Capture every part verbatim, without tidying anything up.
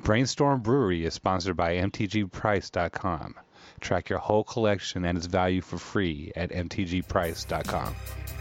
Brainstorm Brewery is sponsored by M T G Price dot com. Track your whole collection and its value for free at M T G Price dot com.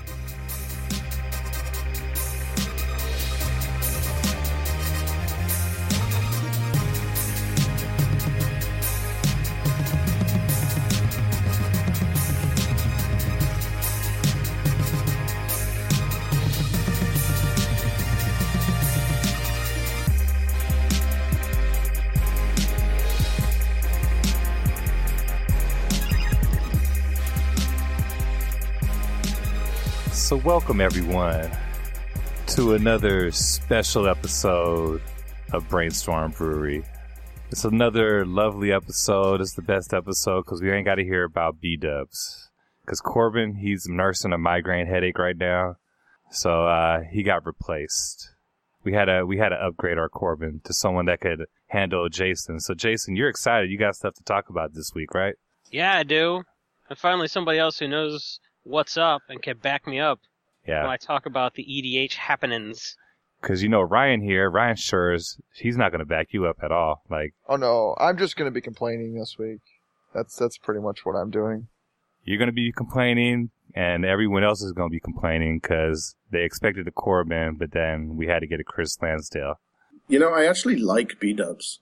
So welcome everyone to another special episode of Brainstorm Brewery. It's another lovely episode. It's the best episode because we ain't got to hear about B-dubs. Because Corbin, he's nursing a migraine headache right now, so uh, he got replaced. We had to we had to upgrade our Corbin to someone that could handle Jason. So Jason, you're excited. You got stuff to talk about this week, right? Yeah, I do. And finally somebody else who knows what's up and can back me up yeah. when I talk about the E D H happenings. Because, you know, Ryan here, Ryan Schurz, he's not going to back you up at all. Like, oh, no, I'm just going to be complaining this week. That's that's pretty much what I'm doing. You're going to be complaining, and everyone else is going to be complaining because they expected a Corbin, but then we had to get a Chris Lansdale. You know, I actually like B-dubs.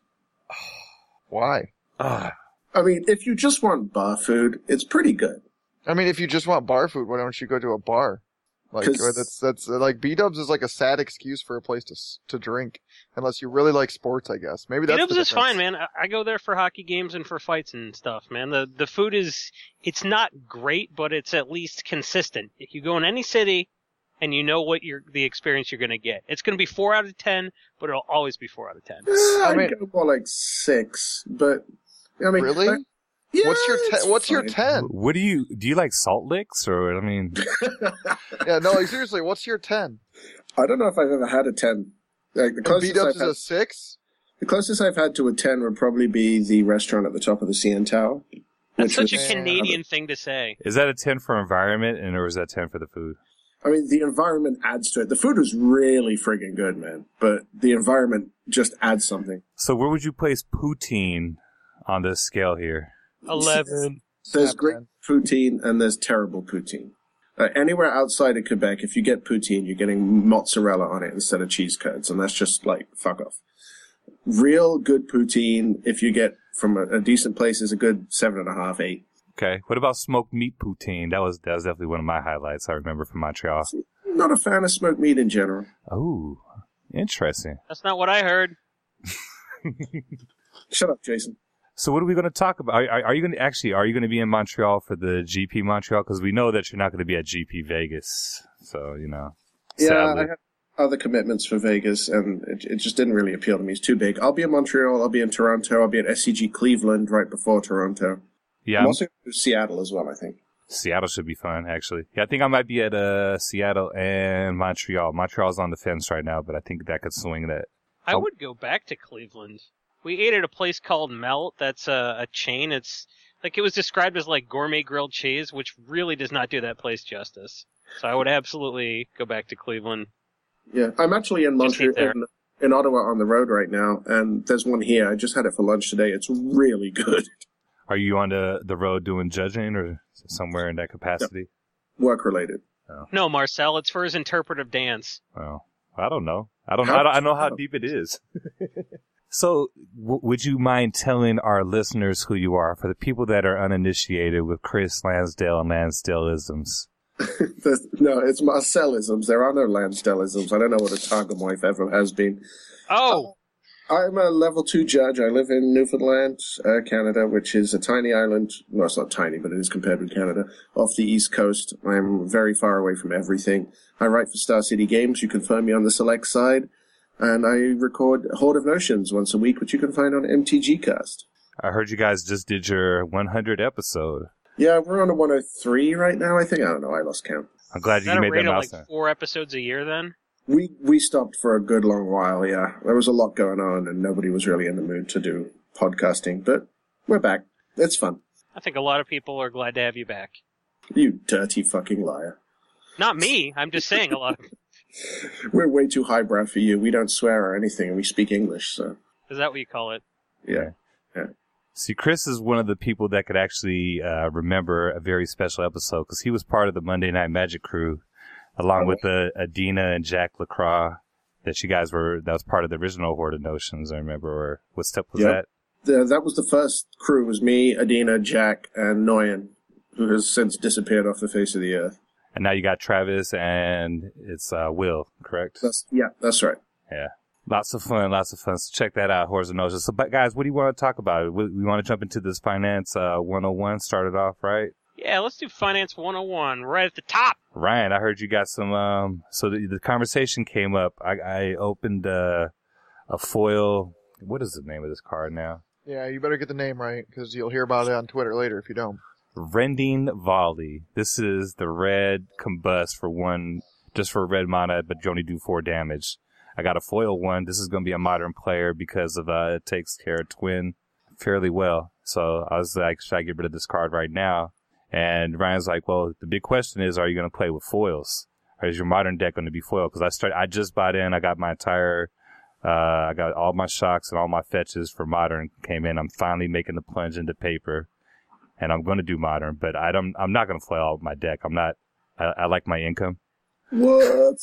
Why? Uh, I mean, if you just want bar food, it's pretty good. I mean, if you just want bar food, why don't you go to a bar? Like that's that's like B-dubs is like a sad excuse for a place to to drink, unless you really like sports, I guess. Maybe that's B-dubs is fine, man. I, I go there for hockey games and for fights and stuff, man. The the food is it's not great, but it's at least consistent. If you go in any city and you know what you're the experience you're going to get, it's going to be four out of ten, but it'll always be four out of ten. Uh, I mean, I'd go more like six, but I mean, really. I, Yeah, what's your ten? What's fine. your ten? What do you do? You like salt licks, or I mean? Yeah, no, like seriously, what's your ten? I don't know if I've ever had a ten. Like the closest B-dubs I've is had, a six. The closest I've had to a ten would probably be the restaurant at the top of the C N Tower. That's such was, a Canadian thing to say. Is that a ten for environment, and or is that ten for the food? I mean, the environment adds to it. The food was really friggin' good, man, but the environment just adds something. So where would you place poutine on this scale here? Eleven. There's great poutine and there's terrible poutine. Uh, anywhere outside of Quebec, if you get poutine, you're getting mozzarella on it instead of cheese curds, and that's just like, fuck off. Real good poutine, if you get from a, a decent place, is a good seven and a half, eight. Okay. What about smoked meat poutine? That was that was definitely one of my highlights I remember from Montreal. Not a fan of smoked meat in general. Oh, interesting. That's not what I heard. Shut up, Jason. So what are we going to talk about? Are, are, are you going to actually, are you going to be in Montreal for the G P Montreal? Because we know that you're not going to be at G P Vegas. So, you know. Yeah, sadly. I had other commitments for Vegas, and it, it just didn't really appeal to me. It's too big. I'll be in Montreal, I'll be in Toronto, I'll be at S C G Cleveland right before Toronto. Yeah. I'm also going to Seattle as well, I think. Seattle should be fun, actually. Yeah, I think I might be at uh, Seattle and Montreal. Montreal's on the fence right now, but I think that could swing that. I Oh. would go back to Cleveland. We ate at a place called Melt. That's a, a chain. It's like it was described as like gourmet grilled cheese, which really does not do that place justice. So I would absolutely go back to Cleveland. Yeah, I'm actually in Just eat Montreal, there. in, in Ottawa on the road right now, and there's one here. I just had it for lunch today. It's really good. Are you on the, the road doing judging or somewhere in that capacity? Work related. Oh. No, Marcel, it's for his interpretive dance. Well, I don't know. I don't know. How- I, don't, I know how deep it is. So, w- would you mind telling our listeners who you are for the people that are uninitiated with Chris Lansdale and Lansdaleisms? There's- no, it's Marcelisms. There are no Lansdaleisms. I don't know what a Targum wife ever has been. Oh, I'm a level two judge. I live in Newfoundland, uh, Canada, which is a tiny island. Well, it's not tiny, but it is compared with Canada, off the east coast. I'm very far away from everything. I write for Star City Games. You can find me on the Select side. And I record Horde of Notions once a week, which you can find on M T G Cast. I heard you guys just did your one hundredth episode. Yeah, we're on a one oh three right now, I think. I don't know. I lost count. I'm glad is you that a made rate that of milestone. like four episodes a year then? We we stopped for a good long while, yeah. There was a lot going on, and nobody was really in the mood to do podcasting. But we're back. It's fun. I think a lot of people are glad to have you back. You dirty fucking liar. Not me. I'm just saying a lot of We're way too highbrow for you. We don't swear or anything, and we speak English, so... Is that what you call it? Yeah. Yeah. See, Chris is one of the people that could actually uh, remember a very special episode because he was part of the Monday Night Magic crew, along oh. with uh, Adina and Jack LaCroix. That you guys were, that was part of the original Horde of Notions, I remember. Or what step was yep. that? The, that was the first crew, was me, Adina, Jack, and Noyan, who has since disappeared off the face of the earth. And now you got Travis and it's uh, Will, correct? That's, yeah, that's right. Yeah. Lots of fun, lots of fun. So check that out, Hordes of Notions. So, but guys, what do you want to talk about? We, we want to jump into this Finance uh, one oh one, started off, right? Yeah, let's do Finance one oh one right at the top. Ryan, I heard you got some, um, so the, the conversation came up. I, I opened uh, a foil. What is the name of this card now? Yeah, you better get the name right, because you'll hear about it on Twitter later if you don't. Rending Volley. This is the red combust for one, just for red mana, but you only do four damage. I got a foil one. This is going to be a modern player because of uh, it takes care of twin fairly well. So I was like, should I get rid of this card right now? And Ryan's like, well, the big question is, are you going to play with foils? Or is your modern deck going to be foil? Because I started, I just bought in. I got my entire, uh, I got all my shocks and all my fetches for modern came in. I'm finally making the plunge into paper, and I'm going to do modern. But I don't, I'm not going to foil out my deck. I'm not. I, I like my income. What?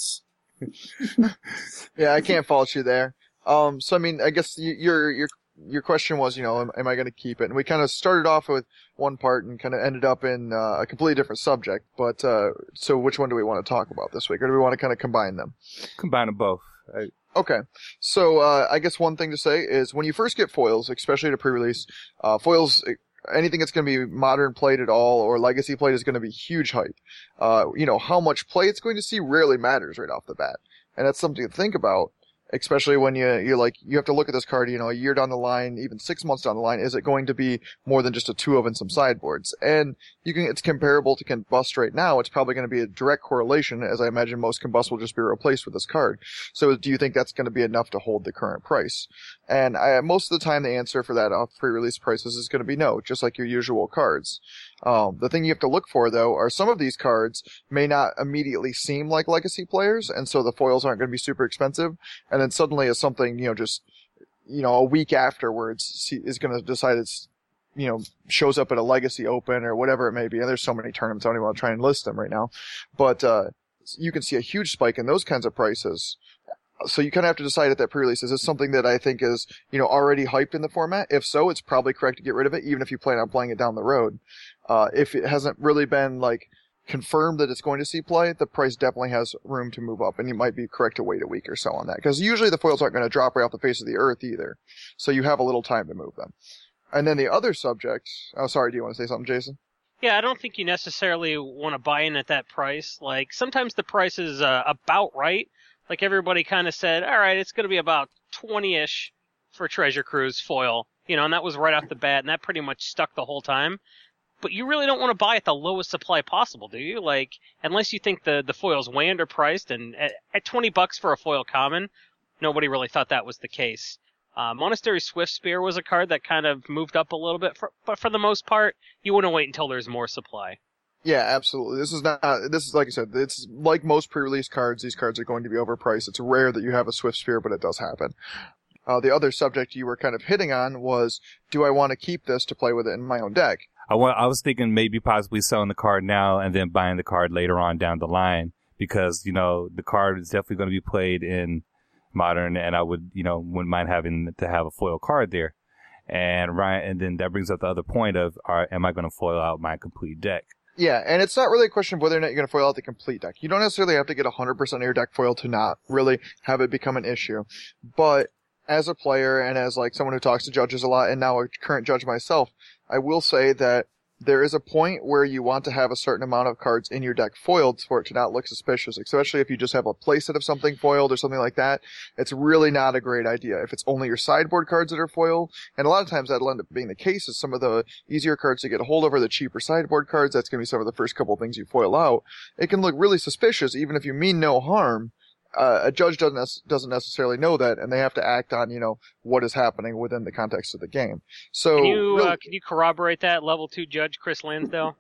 Yeah, I can't fault you there. Um, so I mean, I guess you, your your your question was, you know, am, am I going to keep it? And we kind of started off with one part and kind of ended up in uh, a completely different subject. But uh, so, which one do we want to talk about this week, or do we want to kind of combine them? Combine them both. I... Okay. So uh, I guess one thing to say is when you first get foils, especially to pre-release, uh, foils. Anything that's going to be modern played at all or legacy played is going to be huge hype. Uh, you know, how much play it's going to see rarely matters right off the bat. And that's something to think about, especially when you, you're like, you have to look at this card, you know, a year down the line, even six months down the line. Is it going to be more than just a two of and some sideboards? And you can, it's comparable to Combust right now. It's probably going to be a direct correlation, as I imagine most Combust will just be replaced with this card. So do you think that's going to be enough to hold the current price? And I, most of the time the answer for that off pre-release prices is going to be no, just like your usual cards. Um, the thing you have to look for, though, are some of these cards may not immediately seem like legacy players, and so the foils aren't going to be super expensive. And then suddenly, as something, you know, just, you know, a week afterwards is going to decide it's, you know, shows up at a legacy open or whatever it may be. And there's so many tournaments, I don't even want to try and list them right now. But uh, you can see a huge spike in those kinds of prices. So you kind of have to decide at that pre-release, is this something that I think is, you know, already hyped in the format? If so, it's probably correct to get rid of it, even if you plan on playing it down the road. Uh, if it hasn't really been, like, confirmed that it's going to see play, the price definitely has room to move up, and you might be correct to wait a week or so on that. Because usually the foils aren't going to drop right off the face of the earth either. So you have a little time to move them. And then the other subject, oh, sorry, do you want to say something, Jason? Yeah, I don't think you necessarily want to buy in at that price. Like, sometimes the price is uh, about right. Like, everybody kind of said, all right, it's going to be about twenty-ish for Treasure Cruise foil. You know, and that was right off the bat, and that pretty much stuck the whole time. But you really don't want to buy at the lowest supply possible, do you? Like, unless you think the, the foil's way underpriced, and at, at twenty bucks for a foil common, nobody really thought that was the case. Uh, Monastery Swiftspear was a card that kind of moved up a little bit, for, but for the most part, you want to wait until there's more supply. Yeah, absolutely. This is not, uh, this is like I said, it's like most pre-release cards, these cards are going to be overpriced. It's rare that you have a Swiftspear, but it does happen. Uh, the other subject you were kind of hitting on was, do I want to keep this to play with it in my own deck? I, want, I was thinking maybe possibly selling the card now and then buying the card later on down the line because, you know, the card is definitely going to be played in modern and I would, you know, wouldn't mind having to have a foil card there. And Ryan, and then that brings up the other point of, are, am I going to foil out my complete deck? Yeah, and it's not really a question of whether or not you're going to foil out the complete deck. You don't necessarily have to get one hundred percent of your deck foiled to not really have it become an issue. But as a player and as like someone who talks to judges a lot and now a current judge myself, I will say that there is a point where you want to have a certain amount of cards in your deck foiled for it to not look suspicious, especially if you just have a playset of something foiled or something like that. It's really not a great idea. If it's only your sideboard cards that are foiled, and a lot of times that'll end up being the case, is some of the easier cards to get a hold of are the cheaper sideboard cards. That's going to be some of the first couple of things you foil out. It can look really suspicious even if you mean no harm. Uh, a judge doesn't doesn't necessarily know that, and they have to act on, you know, what is happening within the context of the game. So, can you really, uh, can you corroborate that, level two judge Chris Lansdale?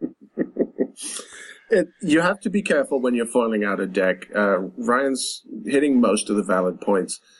It, you have to be careful when you're foiling out a deck. Uh, Ryan's hitting most of the valid points.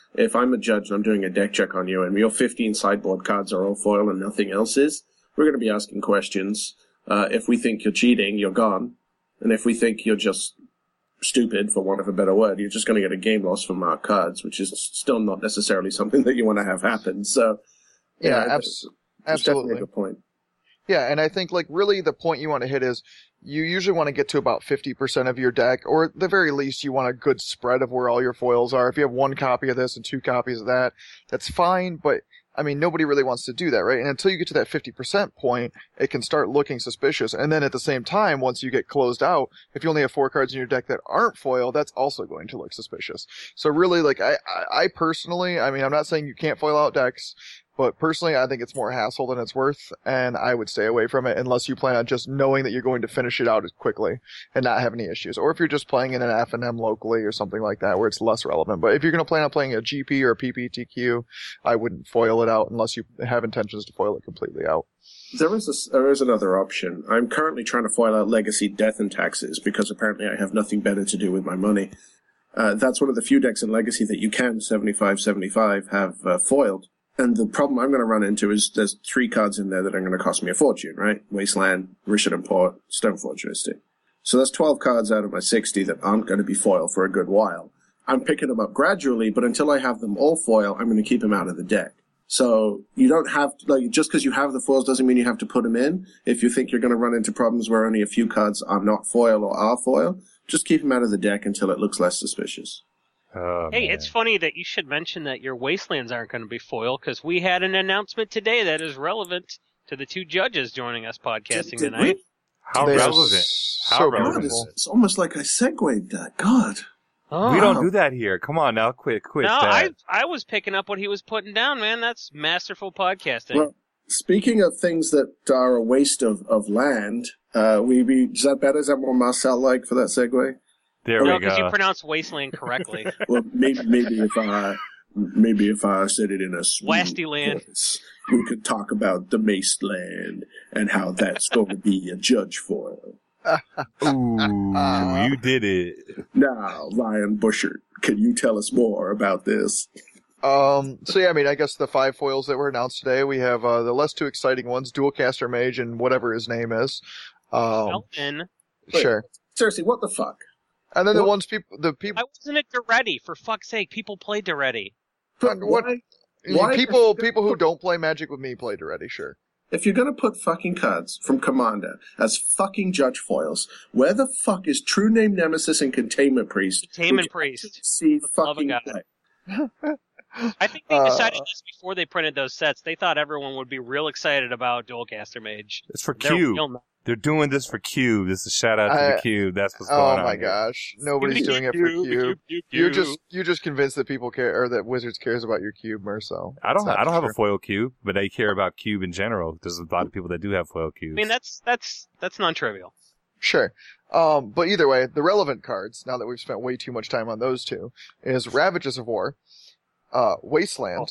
If I'm a judge and I'm doing a deck check on you and your fifteen sideboard cards are all foil and nothing else is, we're going to be asking questions. Uh, if we think you're cheating, you're gone. And if we think you're just stupid, for want of a better word, you're just going to get a game loss from our cards, which is still not necessarily something that you want to have happen. So, Yeah, yeah, abs- it's definitely absolutely. a good point. Yeah, and I think like really the point you want to hit is you usually want to get to about fifty percent of your deck, or at the very least you want a good spread of where all your foils are. If you have one copy of this and two copies of that, that's fine, but I mean, nobody really wants to do that, right? And until you get to that fifty percent point, it can start looking suspicious. And then at the same time, once you get closed out, if you only have four cards in your deck that aren't foil, that's also going to look suspicious. So really, like, I, I, I personally, I mean, I'm not saying you can't foil out decks, but personally, I think it's more hassle than it's worth, and I would stay away from it unless you plan on just knowing that you're going to finish it out quickly and not have any issues. Or if you're just playing in an F and M locally or something like that where it's less relevant. But if you're going to plan on playing a G P or a P P T Q, I wouldn't foil it out unless you have intentions to foil it completely out. There is a, there is another option. I'm currently trying to foil out Legacy Death and Taxes because apparently I have nothing better to do with my money. Uh, that's one of the few decks in Legacy that you can seventy-five seventy-five have uh, foiled. And the problem I'm going to run into is there's three cards in there that are going to cost me a fortune, right? Wasteland, Rishadan Port, Stoneforge Mystic. So that's twelve cards out of my sixty that aren't going to be foil for a good while. I'm picking them up gradually, but until I have them all foil, I'm going to keep them out of the deck. So you don't have, like, just because you have the foils doesn't mean you have to put them in. If you think you're going to run into problems where only a few cards are not foil or are foil, just keep them out of the deck until it looks less suspicious. Oh, Hey, man. it's funny that you should mention that your Wastelands aren't going to be foil, because we had an announcement today that is relevant to the two judges joining us podcasting Did- did tonight. we? How They are relevant. How so relevant God, is beautiful. it's, it's almost like I segued that. God. Oh. We don't do that here. Come on now, quit, quit No, that. I I was picking up what he was putting down, man. That's masterful podcasting. Well, speaking of things that are a waste of, of land, uh, we be, is that better? Is that more Marcel like for that segue? There no, we because you go. pronounced Wasteland correctly. Well, maybe, maybe if I, maybe if I said it in a smooth Wasty land. voice, we could talk about the Mace land and how that's going to be a judge foil. Ooh, you did it. Now, Ryan Bushard, can you tell us more about this? Um, so yeah, I mean, I guess the five foils that were announced today, we have, uh, the less two exciting ones, Dualcaster Mage and whatever his name is. Um, Elton, sure. Seriously, what the fuck? And then the What? ones people, the people, why wasn't it Duretti? For fuck's sake, people play Duretti. But what- why? why- people, people who don't play Magic with me played already, sure. If you're gonna put fucking cards from Commander as fucking judge foils, where the fuck is True Name Nemesis and Containment Priest? Containment which Priest. See For the love of fucking God. play. I think they Uh, decided this before they printed those sets. They thought everyone would be real excited about Dualcaster Mage. It's for They're Cube. real not. They're doing this for Cube. This is a shout out to I- the Cube. That's what's Oh going on. my here. gosh. Nobody's doing it for Cube. You're just, you're just convinced that people care, or that Wizards cares about your Cube, Marcel. I don't. It's not I don't have true. a foil cube, but they care about Cube in general. There's a lot of people that do have foil cubes. I mean, that's that's that's non-trivial. Sure. Um, but either way, the relevant cards, now that we've spent way too much time on those two, is Ravages of War, uh, Wasteland,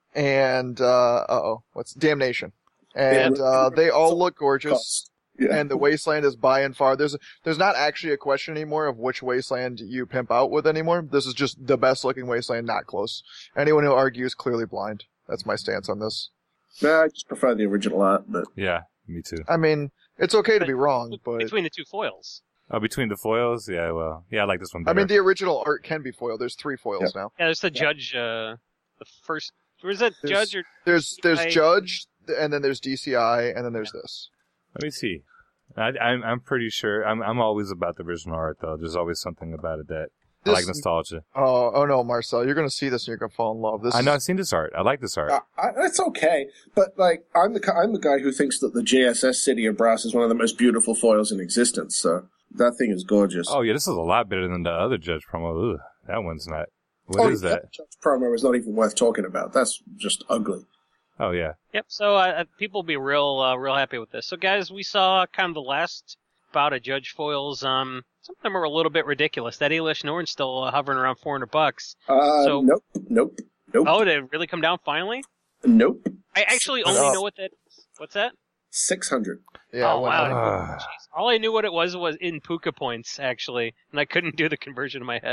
and, uh, uh-oh, what's Damnation. And, uh, they all look gorgeous. Cost. Yeah. And the Wasteland is by and far, there's, there's not actually a question anymore of which Wasteland you pimp out with anymore. This is just the best looking Wasteland, not close. Anyone who argues clearly blind. That's my stance on this. Nah, I just prefer the original art, but yeah, me too. I mean, it's okay to be wrong, but, Between the two foils. Oh, between the foils, yeah. Well, yeah, I like this one I better. mean, the original art can be foiled. There's three foils now. Yeah, there's the judge, uh, the first, was that There's- judge or There's, there's I- Judge, and then there's D C I, and then there's this. Let me see. I, I'm I'm pretty sure. I'm I'm always about the original art though. There's always something about it that I This- like nostalgia. Oh, oh no, Marcel, you're gonna see this and you're gonna fall in love. This I know. is, I've seen this art. I like this art. uh, I, it's okay. But like, I'm the ki- I'm the guy who thinks that the J S S City of Brass is one of the most beautiful foils in existence. So that thing is gorgeous. Oh yeah, this is a lot better than the other Judge promo. Ugh, that one's not. What is Oh, that? Judge promo is not even worth talking about. That's just ugly. Oh yeah. Yep. So uh, people will be real, uh, real happy with this. So guys, we saw kind of the last bout of Judge foils. Um, some of them are a little bit ridiculous. That Elish Norn's still uh, hovering around four hundred bucks. Uh, So- nope, nope, nope, Oh, did it really come down finally? nope. I actually only Oh. know what that. What's that? Six hundred. yeah, oh when wow. Ah. Jeez. All I knew what it was was in Puka points actually, and I couldn't do the conversion in my head.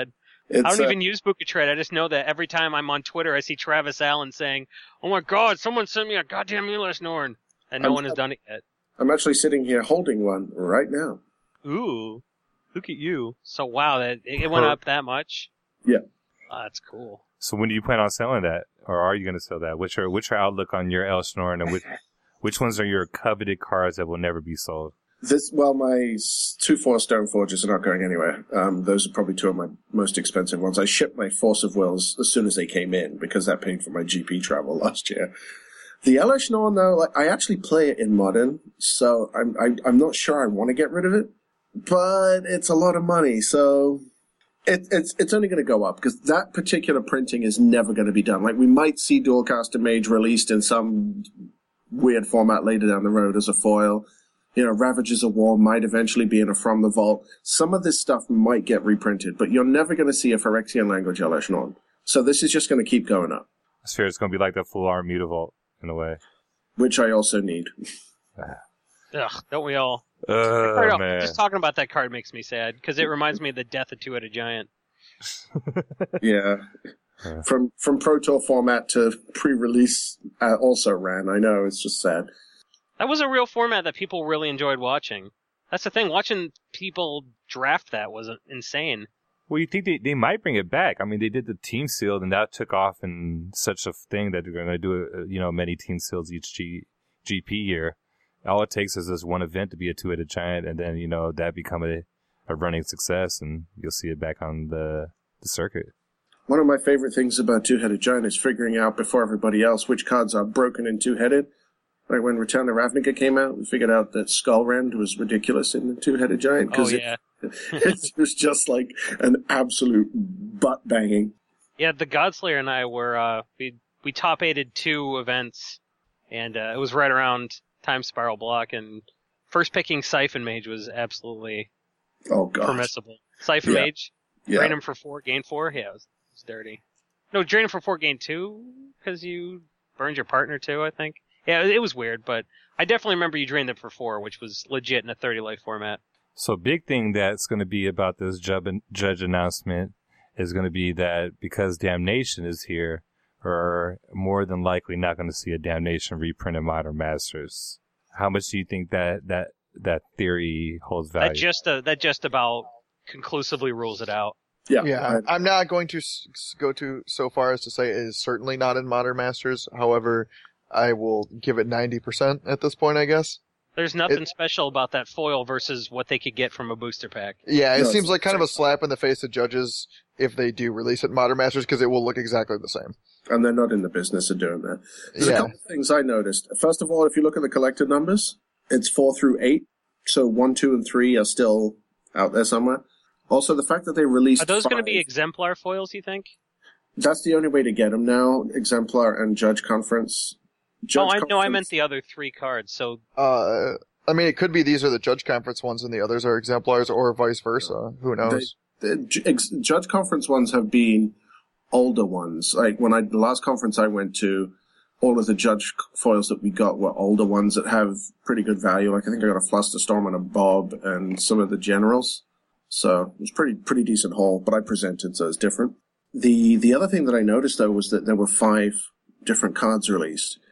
It's, I don't uh, even use Buka-Trade. I just know that every time I'm on Twitter, I see Travis Allen saying, "Oh my God, someone sent me a goddamn Elish Norn," and no I'm, one has done it yet. I'm actually sitting here holding one right now. Ooh, look at you! So wow, that it went up that much. Yeah, oh, that's cool. So when do you plan on selling that, or are you going to sell that? What's your what's your outlook on your Elish Norn, and which which ones are your coveted cards that will never be sold? This well, my s- two four Stoneforges are not going anywhere. Um, those are probably two of my most expensive ones. I shipped my Force of Wills as soon as they came in because that paid for my G P travel last year. The Elish Norn, though, like I actually play it in Modern, so I'm I, I'm not sure I want to get rid of it, but it's a lot of money, so it, it's it's only going to go up because that particular printing is never going to be done. Like we might see Dualcaster Mage released in some weird format later down the road as a foil. You know, Ravages of War might eventually be in a From the Vault. Some of this stuff might get reprinted, but you're never going to see a Phyrexian language Elish Norn. So this is just going to keep going up. I fear it's going to be like the full art Mutavault in a way. Which I also need. Ugh, don't we all? Oh, Right off, man. just talking about that card makes me sad because it reminds me of the death of Two-Headed Giant. Yeah. Yeah. From from Pro Tour format to pre-release uh, also ran. I know, it's just sad. That was a real format that people really enjoyed watching. That's the thing. Watching people draft that was insane. Well, you think they, they might bring it back. I mean, they did the team sealed, and that took off in such a thing that they're going to do, uh, you know, many team seals each G, GP year. All it takes is this one event to be a two-headed giant, and then, you know, that become a, a running success, and you'll see it back on the, the circuit. One of my favorite things about Two-Headed Giant is figuring out before everybody else which cards are broken and two-headed. Like when Return to Ravnica came out, we figured out that Skullrend was ridiculous in the Two-Headed Giant. Oh, Cause yeah. it, it was just like an absolute butt-banging. Yeah, the Godslayer and I were, uh, we, we top-aided two events, and uh, it was right around Time Spiral Block, and first picking Siphon Mage was absolutely Oh, God. permissible. Siphon Yeah. Mage, Yeah. drain him for four, gain four? Yeah, it was, it was dirty. No, drain him for four, gain two, because you burned your partner too, I think. Yeah, it was weird, but I definitely remember you drained them for four, which was legit in a thirty life format. So big thing that's going to be about this judge, judge announcement is going to be that because Damnation is here, we're more than likely not going to see a Damnation reprint of Modern Masters. How much do you think that that, that theory holds value? That just uh, that just about conclusively rules it out. Yeah. Yeah, I- I'm not going to s- s- go to so far as to say it is certainly not in Modern Masters. However, I will give it ninety percent at this point, I guess. There's nothing It- special about that foil versus what they could get from a booster pack. Yeah, it No, seems it's- like kind of a slap in the face of judges if they do release it in Modern Masters because it will look exactly the same. and they're not in the business of doing that. There's a Yeah. couple of things I noticed. First of all, if you look at the collected numbers, it's four through eight. So one, two, and three are still out there somewhere. Also, the fact that they released Are those going to be five- exemplar foils, you think? That's the only way to get them now. Exemplar and Judge Conference. Judge oh, I, no, I Conference- meant the other three cards. So Uh, I mean, it could be these are the Judge Conference ones and the others are exemplars or vice versa. Who knows? The Ju- ex- Judge Conference ones have been older ones. Like when I, the last conference I went to, all of the Judge foils that we got were older ones that have pretty good value. Like I think I got a Flusterstorm and a Bob and some of the generals. So it was pretty, pretty decent haul, but I presented, so it's different. The, the other thing that I noticed though was that there were five different cards released,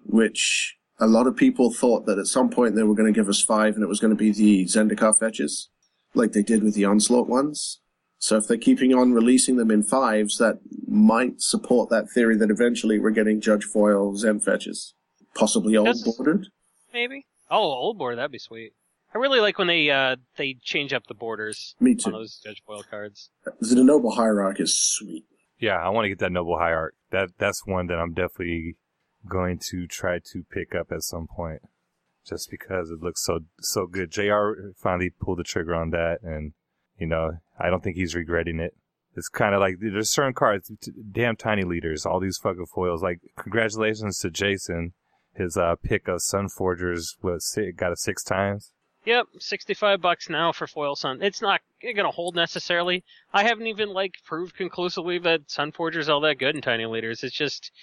which a lot of people thought that at some point they were going to give us five and it was going to be the Zendikar fetches, like they did with the Onslaught ones. So if they're keeping on releasing them in fives, that might support that theory that eventually we're getting Judge Foil Zen fetches. Possibly old That's- bordered. maybe. Oh, old board, that'd be sweet. I really like when they uh they change up the borders Me on too. those Judge Foil cards. The Noble Hierarch is sweet. Yeah, I want to get that Noble Hierarch. That that's one that I'm definitely going to try to pick up at some point, just because it looks so so good. J R finally pulled the trigger on that, and you know I don't think he's regretting it. It's kind of like there's certain cards, t- damn tiny leaders, all these fucking foils. Like congratulations to Jason, his uh, pick of Sunforgers was got it six times. Yep, sixty-five bucks now for foil Sun. It's not going to hold necessarily. I haven't even like proved conclusively that Sunforger's all that good in tiny leaders. It's just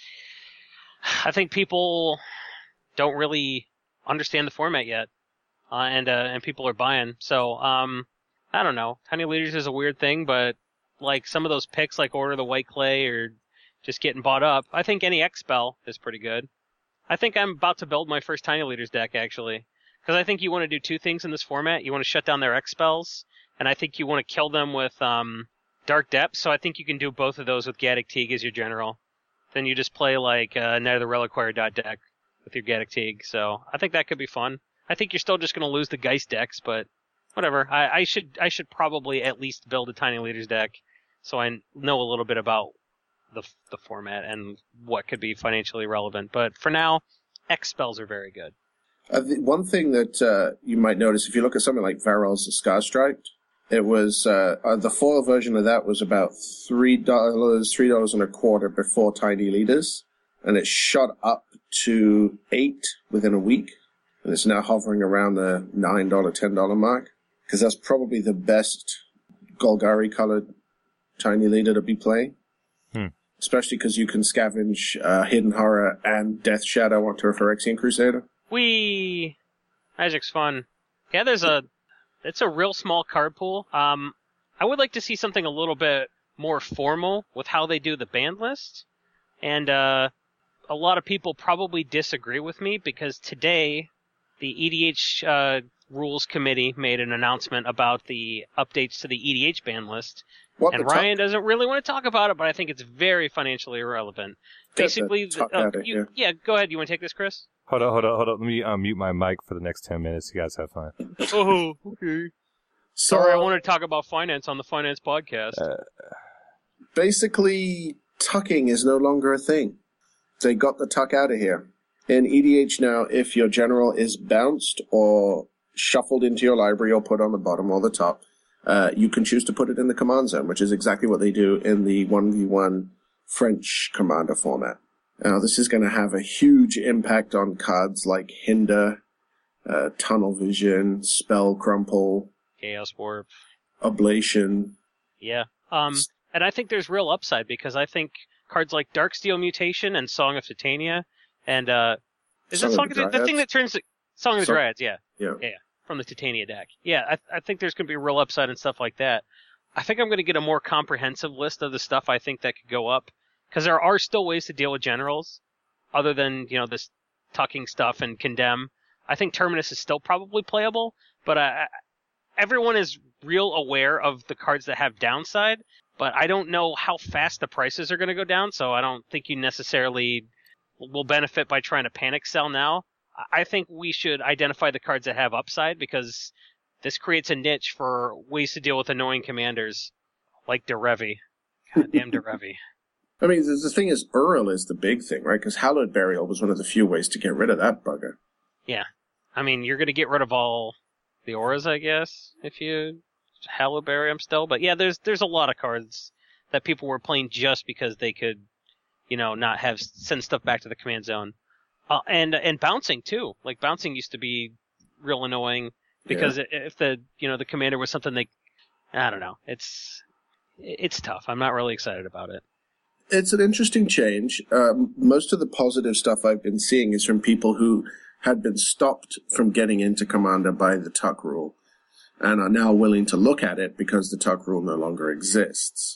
I think people don't really understand the format yet, uh, and uh, and people are buying. So um, I don't know. Tiny leaders is a weird thing, but like some of those picks, like Order of the White Clay, or just getting bought up, I think any X-Spell is pretty good. I think I'm about to build my first Tiny Leaders deck, actually. Because I think you want to do two things in this format. You want to shut down their X-Spells, and I think you want to kill them with um, Dark Depths, so I think you can do both of those with Gaddock Teeg as your general. Then you just play like uh, Night of the Reliquary dot deck with your Gaddock Teeg, so I think that could be fun. I think you're still just going to lose the Geist decks, but whatever. I, I should I should probably at least build a Tiny Leaders deck so I know a little bit about the the format and what could be financially relevant. But for now, X-Spells are very good. Uh, the, one thing that uh, you might notice, if you look at something like Varel's Scar Striped, it was, uh, uh, the foil version of that was about three dollars, three dollars and a quarter before Tiny Leaders, and it shot up to eight within a week, and it's now hovering around the nine dollars, ten dollars mark, because that's probably the best Golgari-colored Tiny Leader to be playing. Hmm. Especially because you can scavenge uh, Hidden Horror and Death Shadow onto a Phyrexian Crusader. Whee! Magic's fun. Yeah, there's a... It's a real small card pool. Um, I would like to see something a little bit more formal with how they do the banned list. And uh, a lot of people probably disagree with me because today the E D H uh, Rules Committee made an announcement about the updates to the E D H ban list. What, and the Ryan tuck? doesn't really want to talk about it, but I think it's very financially irrelevant. Get Basically, the tuck uh, at it, you, yeah, go ahead. You want to take this, Chris? Hold on, hold on, hold on. Let me unmute my mic for the next ten minutes. You guys have fun. Oh, okay. So, Sorry, I wanted to talk about finance on the Finance Podcast. Uh, basically, tucking is no longer a thing. They got the tuck out of here. In E D H now, if your general is bounced or shuffled into your library or put on the bottom or the top, uh, you can choose to put it in the command zone, which is exactly what they do in the one v one French Commander format. Now, this is going to have a huge impact on cards like Hinder, uh, Tunnel Vision, Spell Crumple, Chaos Warp. Ablation. Yeah. Um, and I think there's real upside because I think cards like Darksteel Mutation and Song of Titania and, uh, is Song it of Song the of the, the thing Dryads? that turns Song of the Song- Dryads, yeah. Yeah. Yeah. From the Titania deck. Yeah, I, I think there's going to be real upside and stuff like that. I think I'm going to get a more comprehensive list of the stuff I think that could go up. Because there are still ways to deal with generals, other than, you know, this tucking stuff and condemn. I think Terminus is still probably playable, but uh, everyone is real aware of the cards that have downside, but I don't know how fast the prices are going to go down, so I don't think you necessarily will benefit by trying to panic sell now. I think we should identify the cards that have upside, because this creates a niche for ways to deal with annoying commanders, like Derevi. Goddamn Derevi. I mean, the, the thing is, Earl is the big thing, right? Because Hallowed Burial was one of the few ways to get rid of that bugger. Yeah. I mean, you're going to get rid of all the auras, I guess, if you Hallowed Bury them still. But yeah, there's there's a lot of cards that people were playing just because they could, you know, not have send stuff back to the command zone. Uh, and and bouncing, too. Like, bouncing used to be real annoying because Yeah. if the, you know, the commander was something they, I don't know. It's, it's tough. I'm not really excited about it. It's an interesting change. Um, most of the positive stuff I've been seeing is from people who had been stopped from getting into Commander by the tuck rule and are now willing to look at it because the tuck rule no longer exists.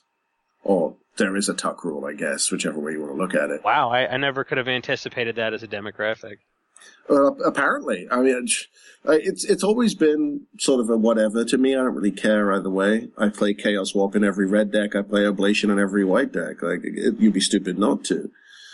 Or there is a tuck rule, I guess, whichever way you want to look at it. Wow, I, I never could have anticipated that as a demographic. Uh, apparently. I mean, it's it's always been sort of a whatever to me. I don't really care either way. I play Chaos Warp in every red deck. I play Ablation in every white deck. Like, it, you'd be stupid not to.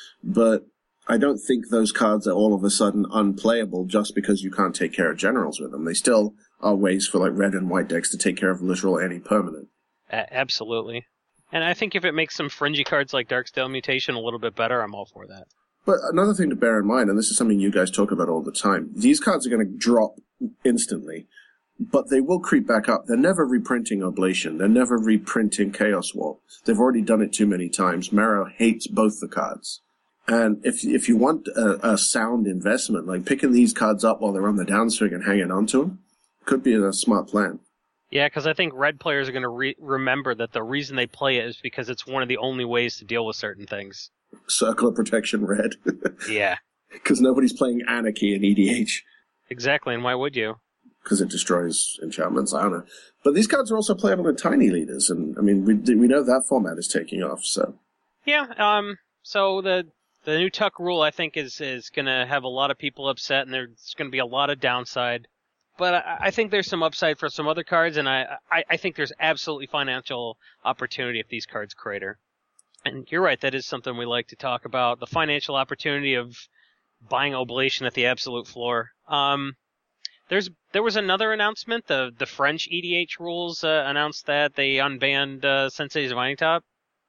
But I don't think those cards are all of a sudden unplayable just because you can't take care of generals with them. They still are ways for like red and white decks to take care of literal any permanent. A- absolutely. And I think if it makes some fringy cards like Darksteel Mutation a little bit better, I'm all for that. But another thing to bear in mind, and this is something you guys talk about all the time, these cards are going to drop instantly, but they will creep back up. They're never reprinting Oblation. They're never reprinting Chaos Warp. They've already done it too many times. Marrow hates both the cards. And if if you want a, a sound investment, like picking these cards up while they're on the downswing and hanging on to them, could be a smart plan. Yeah, because I think red players are going to re- remember that the reason they play it is because it's one of the only ways to deal with certain things. Circle of Protection red. Yeah. Because nobody's playing Anarchy in E D H. Exactly, and why would you? because it destroys enchantments. I don't know. But these cards are also playable in tiny leaders, and I mean, we we know that format is taking off. So yeah, um, so the the new Tuck rule I think is is going to have a lot of people upset, and there's going to be a lot of downside. But I, I think there's some upside for some other cards, and I, I I think there's absolutely financial opportunity if these cards crater. And you're right, that is something we like to talk about, the financial opportunity of buying Oblation at the absolute floor. Um, there's there was another announcement. The the French E D H rules uh, announced that they unbanned uh, Sensei's Divining Top,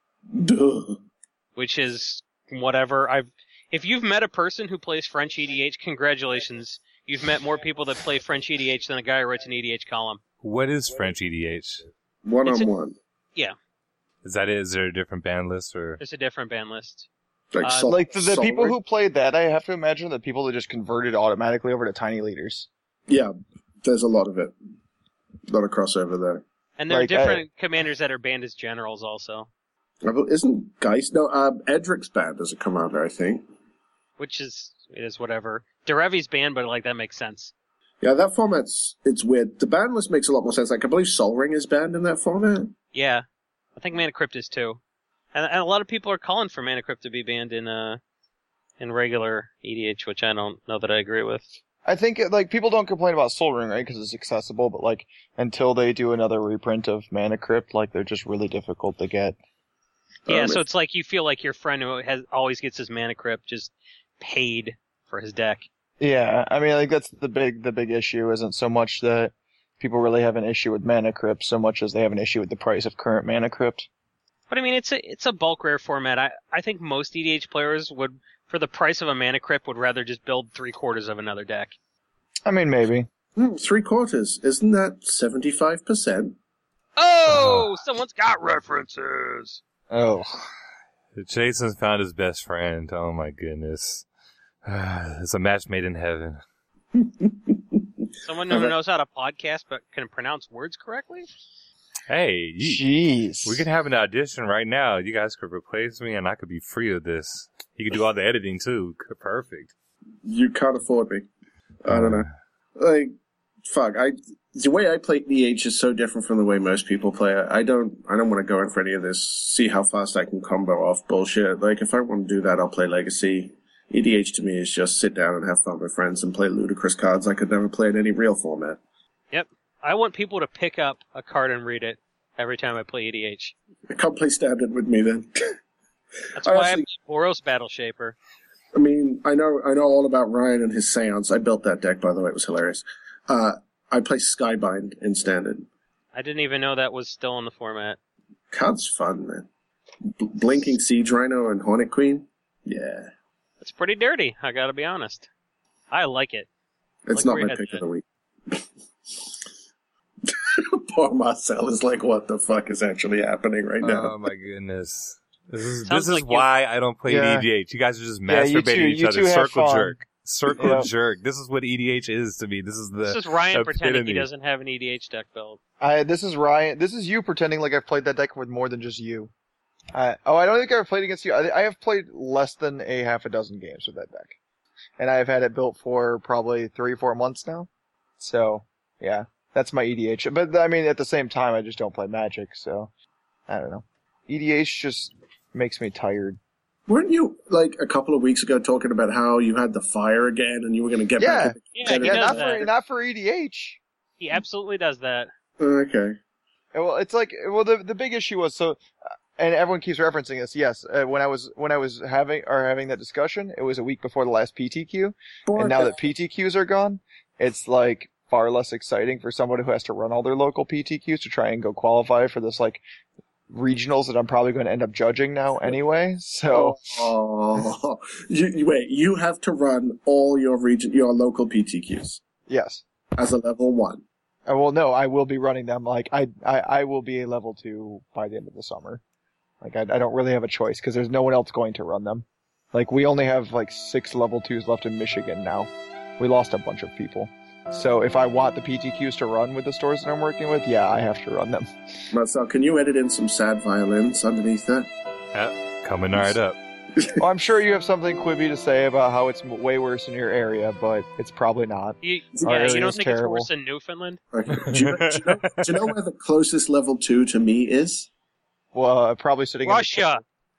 Duh. which is whatever. I've if you've met a person who plays French E D H, congratulations. You've met more people that play French E D H than a guy who writes an E D H column. What is French E D H? one It's on a- one. Yeah, Is that it? Is there a different ban list or? there's a different ban list. Like, Uh, sol- Like the, the people solid. who played that, I have to imagine the people that just converted automatically over to tiny leaders. Yeah, there's a lot of it. A lot of crossover there. And there Like, are different commanders that are banned as generals also, Uh, but Isn't Geist? No, um, Edric's banned as a commander, I think. which is it is whatever. Derevi's banned, but like that makes sense. Yeah, that format's it's weird. The ban list makes a lot more sense. Like, I believe Sol Ring is banned in that format. Yeah, I think Mana Crypt is too, and, and a lot of people are calling for Mana Crypt to be banned in uh in regular E D H, which I don't know that I agree with. I think like people don't complain about Soul Ring, right? Because it's accessible, but like until they do another reprint of Mana Crypt, like they're just really difficult to get. Yeah, Um, so if- it's like you feel like your friend who has always gets his Mana Crypt just paid for his deck. Yeah, I mean like that's the big the big issue isn't so much that people really have an issue with Mana Crypt so much as they have an issue with the price of current Mana Crypt. But I mean, it's a it's a bulk rare format. I I think most E D H players would, for the price of a Mana Crypt, would rather just build three quarters of another deck. I mean maybe. Hmm, three quarters. Isn't that seventy-five percent? Oh, someone's got references. Oh. Jason's found his best friend. Oh my goodness. It's a match made in heaven. Someone who knows how to podcast but can pronounce words correctly. Hey, you, Jeez. we can have an audition right now. You guys could replace me and I could be free of this. You could do all the editing too. Perfect. You can't afford me. I don't know. Like, fuck. I the way I play E D H is so different from the way most people play it. I don't. I don't want to go in for any of this. See how fast I can combo off bullshit. Like, if I want to do that, I'll play Legacy. E D H to me is just sit down and have fun with friends and play ludicrous cards I could never play in any real format. Yep. I want people to pick up a card and read it every time I play E D H. Come play Standard with me then. That's I why actually- I'm Boros Battle Shaper. I mean, I know I know all about Ryan and his Seance. I built that deck, by the way. It was hilarious. Uh, I play Skybind in Standard. I didn't even know that was still in the format. Card's fun, man. B- Blinking Siege Rhino and Hornet Queen? Yeah. It's pretty dirty, I gotta be honest. I like it. It's Like not where you my had pick that. of the week. Poor Marcel is like, what the fuck is actually happening right now? Oh my goodness. This is Sounds this is like you- why I don't play Yeah. E D H. You guys are just Yeah, you masturbating two- each you other. two have Circle fun. jerk. Circle Yep. jerk. This is what E D H is to me. This is the This is Ryan pretending he epitome. doesn't have an E D H deck build. I this is Ryan. This is you pretending like I've played that deck with more than just you. I, oh, I don't think I've played against you. I, I have played less than a half a dozen games with that deck, and I've had it built for probably three, four months now. So yeah, that's my E D H. But I mean, at the same time, I just don't play Magic, so I don't know. E D H just makes me tired. Weren't you, like, a couple of weeks ago talking about how you had the fire again and you were going to get Yeah. back? Yeah, he yeah, does not that. for not for E D H. He absolutely does that. Okay. Well, it's like well, the the big issue was so, uh, and everyone keeps referencing this. Yes, uh, when I was when I was having or having that discussion, it was a week before the last P T Q, and now that P T Qs are gone, it's like far less exciting for somebody who has to run all their local P T Qs to try and go qualify for this like regionals that I'm probably going to end up judging now anyway. So Oh, you, you- wait, you have to run all your region, your local P T Qs yes, as a level one. uh, well, no, I will be running them. Like I I, I will be a level two by the end of the summer. Like I, I don't really have a choice because there's no one else going to run them. Like we only have like six level twos left in Michigan now. We lost a bunch of people. So if I want the P T Qs to run with the stores that I'm working with, yeah, I have to run them. Marcel, can you edit in some sad violins underneath that? Yep, coming right up. Well, I'm sure you have something quibby to say about how it's m- way worse in your area, but it's probably not. You, Our yeah, you area don't is think terrible. it's worse than Newfoundland? Okay. Do, you know, do, you know, do you know where the closest level two to me is? Well, uh, probably sitting Russia.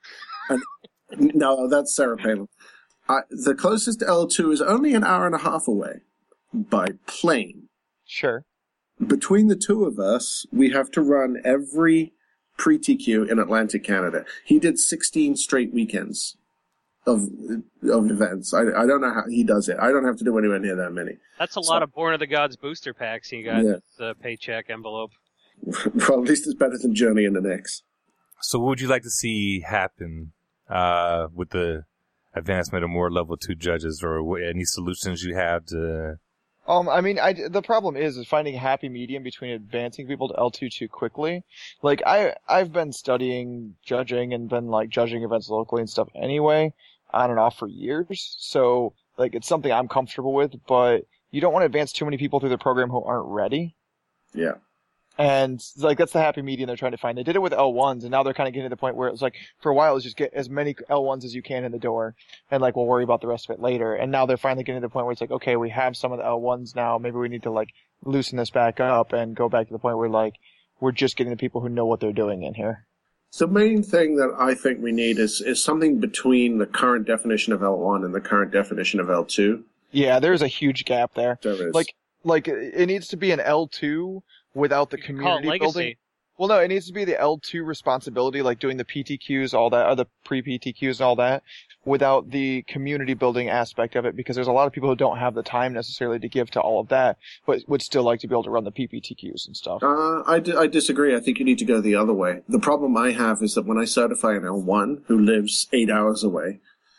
No, that's Sarah Palin. I, the closest L two is only an hour and a half away by plane. in the... Sure. Between the two of us, we have to run every pre-T Q in Atlantic Canada. He did sixteen straight weekends of of events. I, I don't know how he does it. I don't have to do anywhere near that many. That's a So- lot of Born of the Gods booster packs you got Yeah. in the paycheck envelope. Well, at least it's better than Journey in the Nix. So what would you like to see happen uh, with the advancement of more level two judges, or what, any solutions you have to... Um, I mean, I, the problem is, is finding a happy medium between advancing people to L two too quickly. Like, I, I've been studying judging and been, like, judging events locally and stuff anyway, on and off for years. So, like, it's something I'm comfortable with, but you don't want to advance too many people through the program who aren't ready. Yeah. And, like, that's the happy medium they're trying to find. They did it with L ones, and now they're kind of getting to the point where it's like, for a while, it was just get as many L ones as you can in the door, and, like, we'll worry about the rest of it later. And now they're finally getting to the point where it's like, okay, we have some of the L ones now, maybe we need to, like, loosen this back up and go back to the point where, like, we're just getting the people who know what they're doing in here. The main thing that I think we need is, is something between the current definition of L one and the current definition of L two. Yeah, there's a huge gap there. There is. Like, like, it needs to be an L two without the Call it community Legacy. building. Well, no, it needs to be the L two responsibility, like doing the P T Qs, all that, or the pre-P T Qs and all that, without the community building aspect of it, because there's a lot of people who don't have the time necessarily to give to all of that, but would still like to be able to run the P P T Qs and stuff. Uh, I, di- I disagree. I think you need to go the other way. The problem I have is that when I certify an L one who lives eight hours away,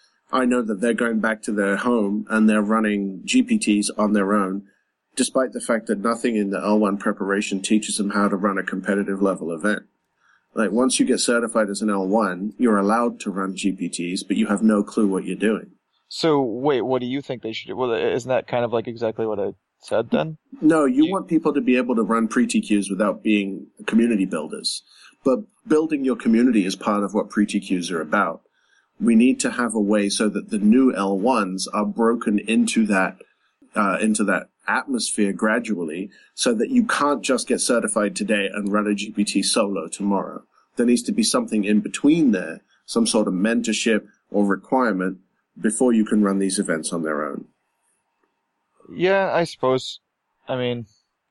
I know that they're going back to their home and they're running G P Ts on their own, despite the fact that nothing in the L one preparation teaches them how to run a competitive level event. Like, once you get certified as an L one, you're allowed to run G P Ts, but you have no clue what you're doing. So, wait, what do you think they should do? Well, isn't that kind of like exactly what I said then? No, you You- want people to be able to run pre-T Qs without being community builders. But building your community is part of what pre-T Qs are about. We need to have a way so that the new L ones are broken into that, uh, into that atmosphere gradually, so that you can't just get certified today and run a G P T solo tomorrow. There needs to be something in between there, some sort of mentorship or requirement before you can run these events on their own. Yeah, I suppose. I mean,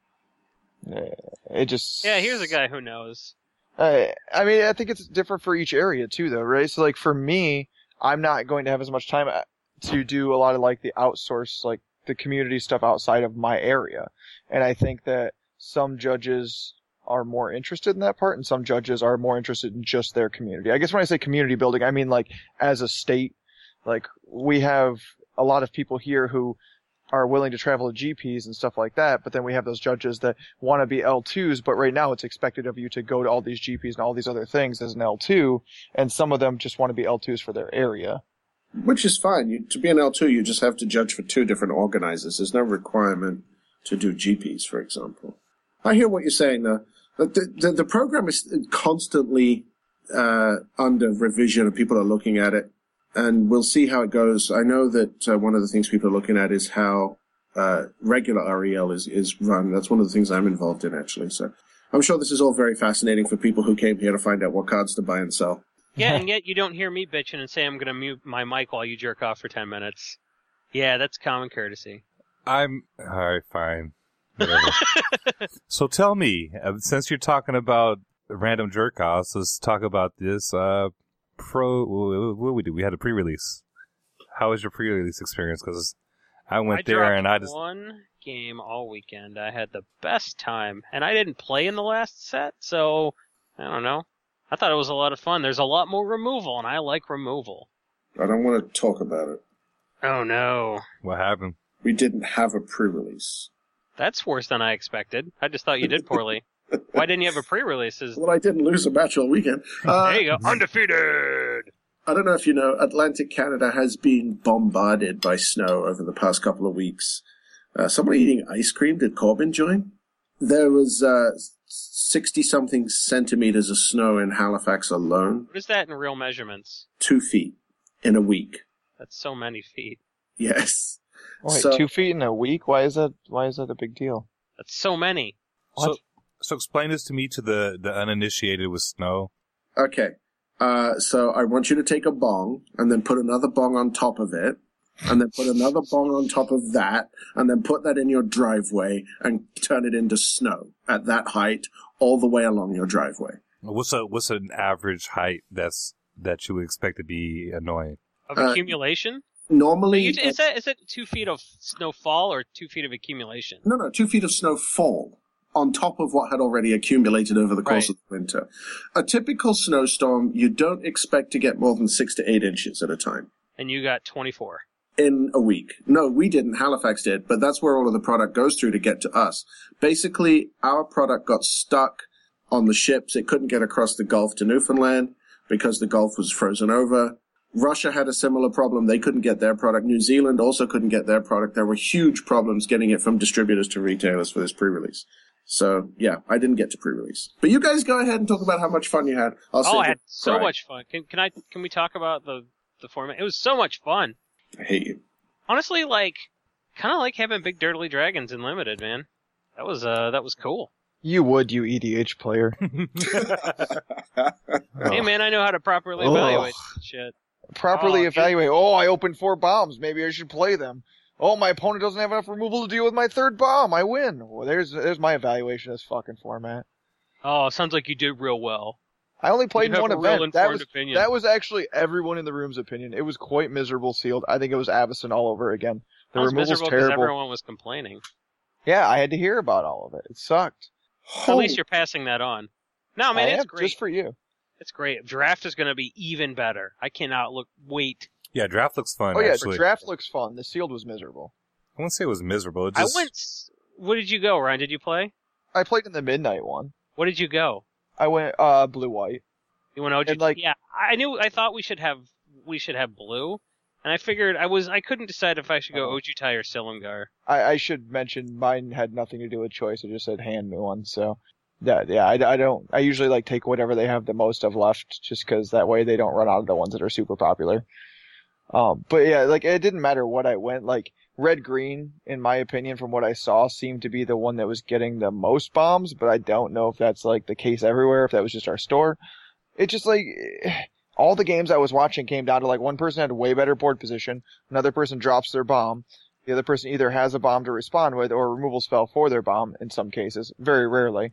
eh, it just... Yeah, here's a guy who knows. Uh, I mean, I think it's different for each area too, though, right? So, like, for me, I'm not going to have as much time to do a lot of, like, the outsource, like, the community stuff outside of my area. And I think that some judges are more interested in that part, and some judges are more interested in just their community. I guess when I say community building, I mean, like, as a state, like, we have a lot of people here who are willing to travel to G Ps and stuff like that, but then we have those judges that want to be L twos, but right now it's expected of you to go to all these G Ps and all these other things as an L two, and some of them just want to be L twos for their area. Which is fine. You, to be an L two, you just have to judge for two different organizers. There's no requirement to do G Ps, for example. I hear what you're saying, though. The, the, the program is constantly uh, under revision, and people are looking at it, and we'll see how it goes. I know that uh, one of the things people are looking at is how uh, regular R E L is, is run. That's one of the things I'm involved in, actually. So I'm sure this is all very fascinating for people who came here to find out what cards to buy and sell. Yeah, and yet you don't hear me bitching and say I'm going to mute my mic while you jerk off for ten minutes. Yeah, that's common courtesy. I'm... Alright, fine. Whatever. So tell me, uh, since you're talking about random jerk-offs, let's talk about this, uh, pro... What did we do? We had a pre-release. How was your pre-release experience? Because I went I there dropped and I just... one game all weekend. I had the best time. And I didn't play in the last set, so... I don't know. I thought it was a lot of fun. There's a lot more removal, and I like removal. I don't want to talk about it. Oh, no. What happened? We didn't have a pre-release. That's worse than I expected. I just thought you did poorly. Why didn't you have a pre-release? Is... Well, I didn't lose a match all weekend. Uh, There you go. Undefeated! I don't know if you know, Atlantic Canada has been bombarded by snow over the past couple of weeks. Uh, somebody eating ice cream. Did Corbin join? There was uh, sixty-something centimeters of snow in Halifax alone. What is that in real measurements? Two feet. in a week. That's so many feet. Yes. Wait, So- two feet in a week? Why is that? Why is that a big deal? That's so many. So, What? so explain this to me, to the, the uninitiated with snow. Okay. Uh, so I want you to take a bong and then put another bong on top of it, and then put another bong on top of that, and then put that in your driveway and turn it into snow at that height all the way along your driveway. What's a what's an average height that's that you would expect to be annoying? Of Uh, accumulation? Normally, You- is that is it two feet of snowfall or two feet of accumulation? no, no, two feet of snow fall on top of what had already accumulated over the course Right. of the winter. A typical snowstorm, you don't expect to get more than six to eight inches at a time. And you got twenty-four. In a week. No, we didn't. Halifax did, but that's where all of the product goes through to get to us. Basically, our product got stuck on the ships. It couldn't get across the Gulf to Newfoundland because the Gulf was frozen over. Russia had a similar problem. They couldn't get their product. New Zealand also couldn't get their product. There were huge problems getting it from distributors to retailers for this pre-release. So, yeah, I didn't get to pre-release. But you guys go ahead and talk about how much fun you had. I'll Oh, sit I here had so and cry. much fun. Can can I can we talk about the the format? It was so much fun. I hate you. Honestly, like kind of like having big dirtly dragons in limited, man. That was uh that was cool. You would, you E D H player. Hey man, I know how to properly Ugh. evaluate shit. Properly Oh, evaluate. Oh, I opened four bombs. Maybe I should play them. Oh, my opponent doesn't have enough removal to deal with my third bomb. I win. Well, there's there's my evaluation of this fucking format. Oh, sounds like you did real well. I only played You in have one a real event. That informed was opinion. that was actually everyone in the room's opinion. It was quite miserable sealed. I think it was Avacyn all over again. The I was removal's miserable because terrible. everyone was complaining. Yeah, I had to hear about all of it. It sucked. So at least you're passing that on. No, man, I it's am, great. just for you. It's great. Draft is going to be even better. I cannot look wait. Yeah, draft looks fun. Oh yeah, actually. the draft looks fun. The sealed was miserable. I wouldn't say it was miserable. It just, I went. s- What did you go, Ryan? Did you play? I played in the midnight one. What did you go? I went uh blue white. You went O G? And, like- yeah, I knew. I thought we should have we should have blue, and I figured I was I couldn't decide if I should go Uh-huh. Ojutai or Silumgar. I, I should mention mine had nothing to do with choice. It just said hand me one. So yeah, yeah. I, I don't. I usually like take whatever they have the most of left, just because that way they don't run out of the ones that are super popular. Um, but yeah, like it didn't matter what I went. Like red green, in my opinion, from what I saw, seemed to be the one that was getting the most bombs. But I don't know if that's like the case everywhere. If that was just our store. It just like all the games I was watching came down to like one person had a way better board position, another person drops their bomb. The other person either has a bomb to respond with or a removal spell for their bomb in some cases, very rarely.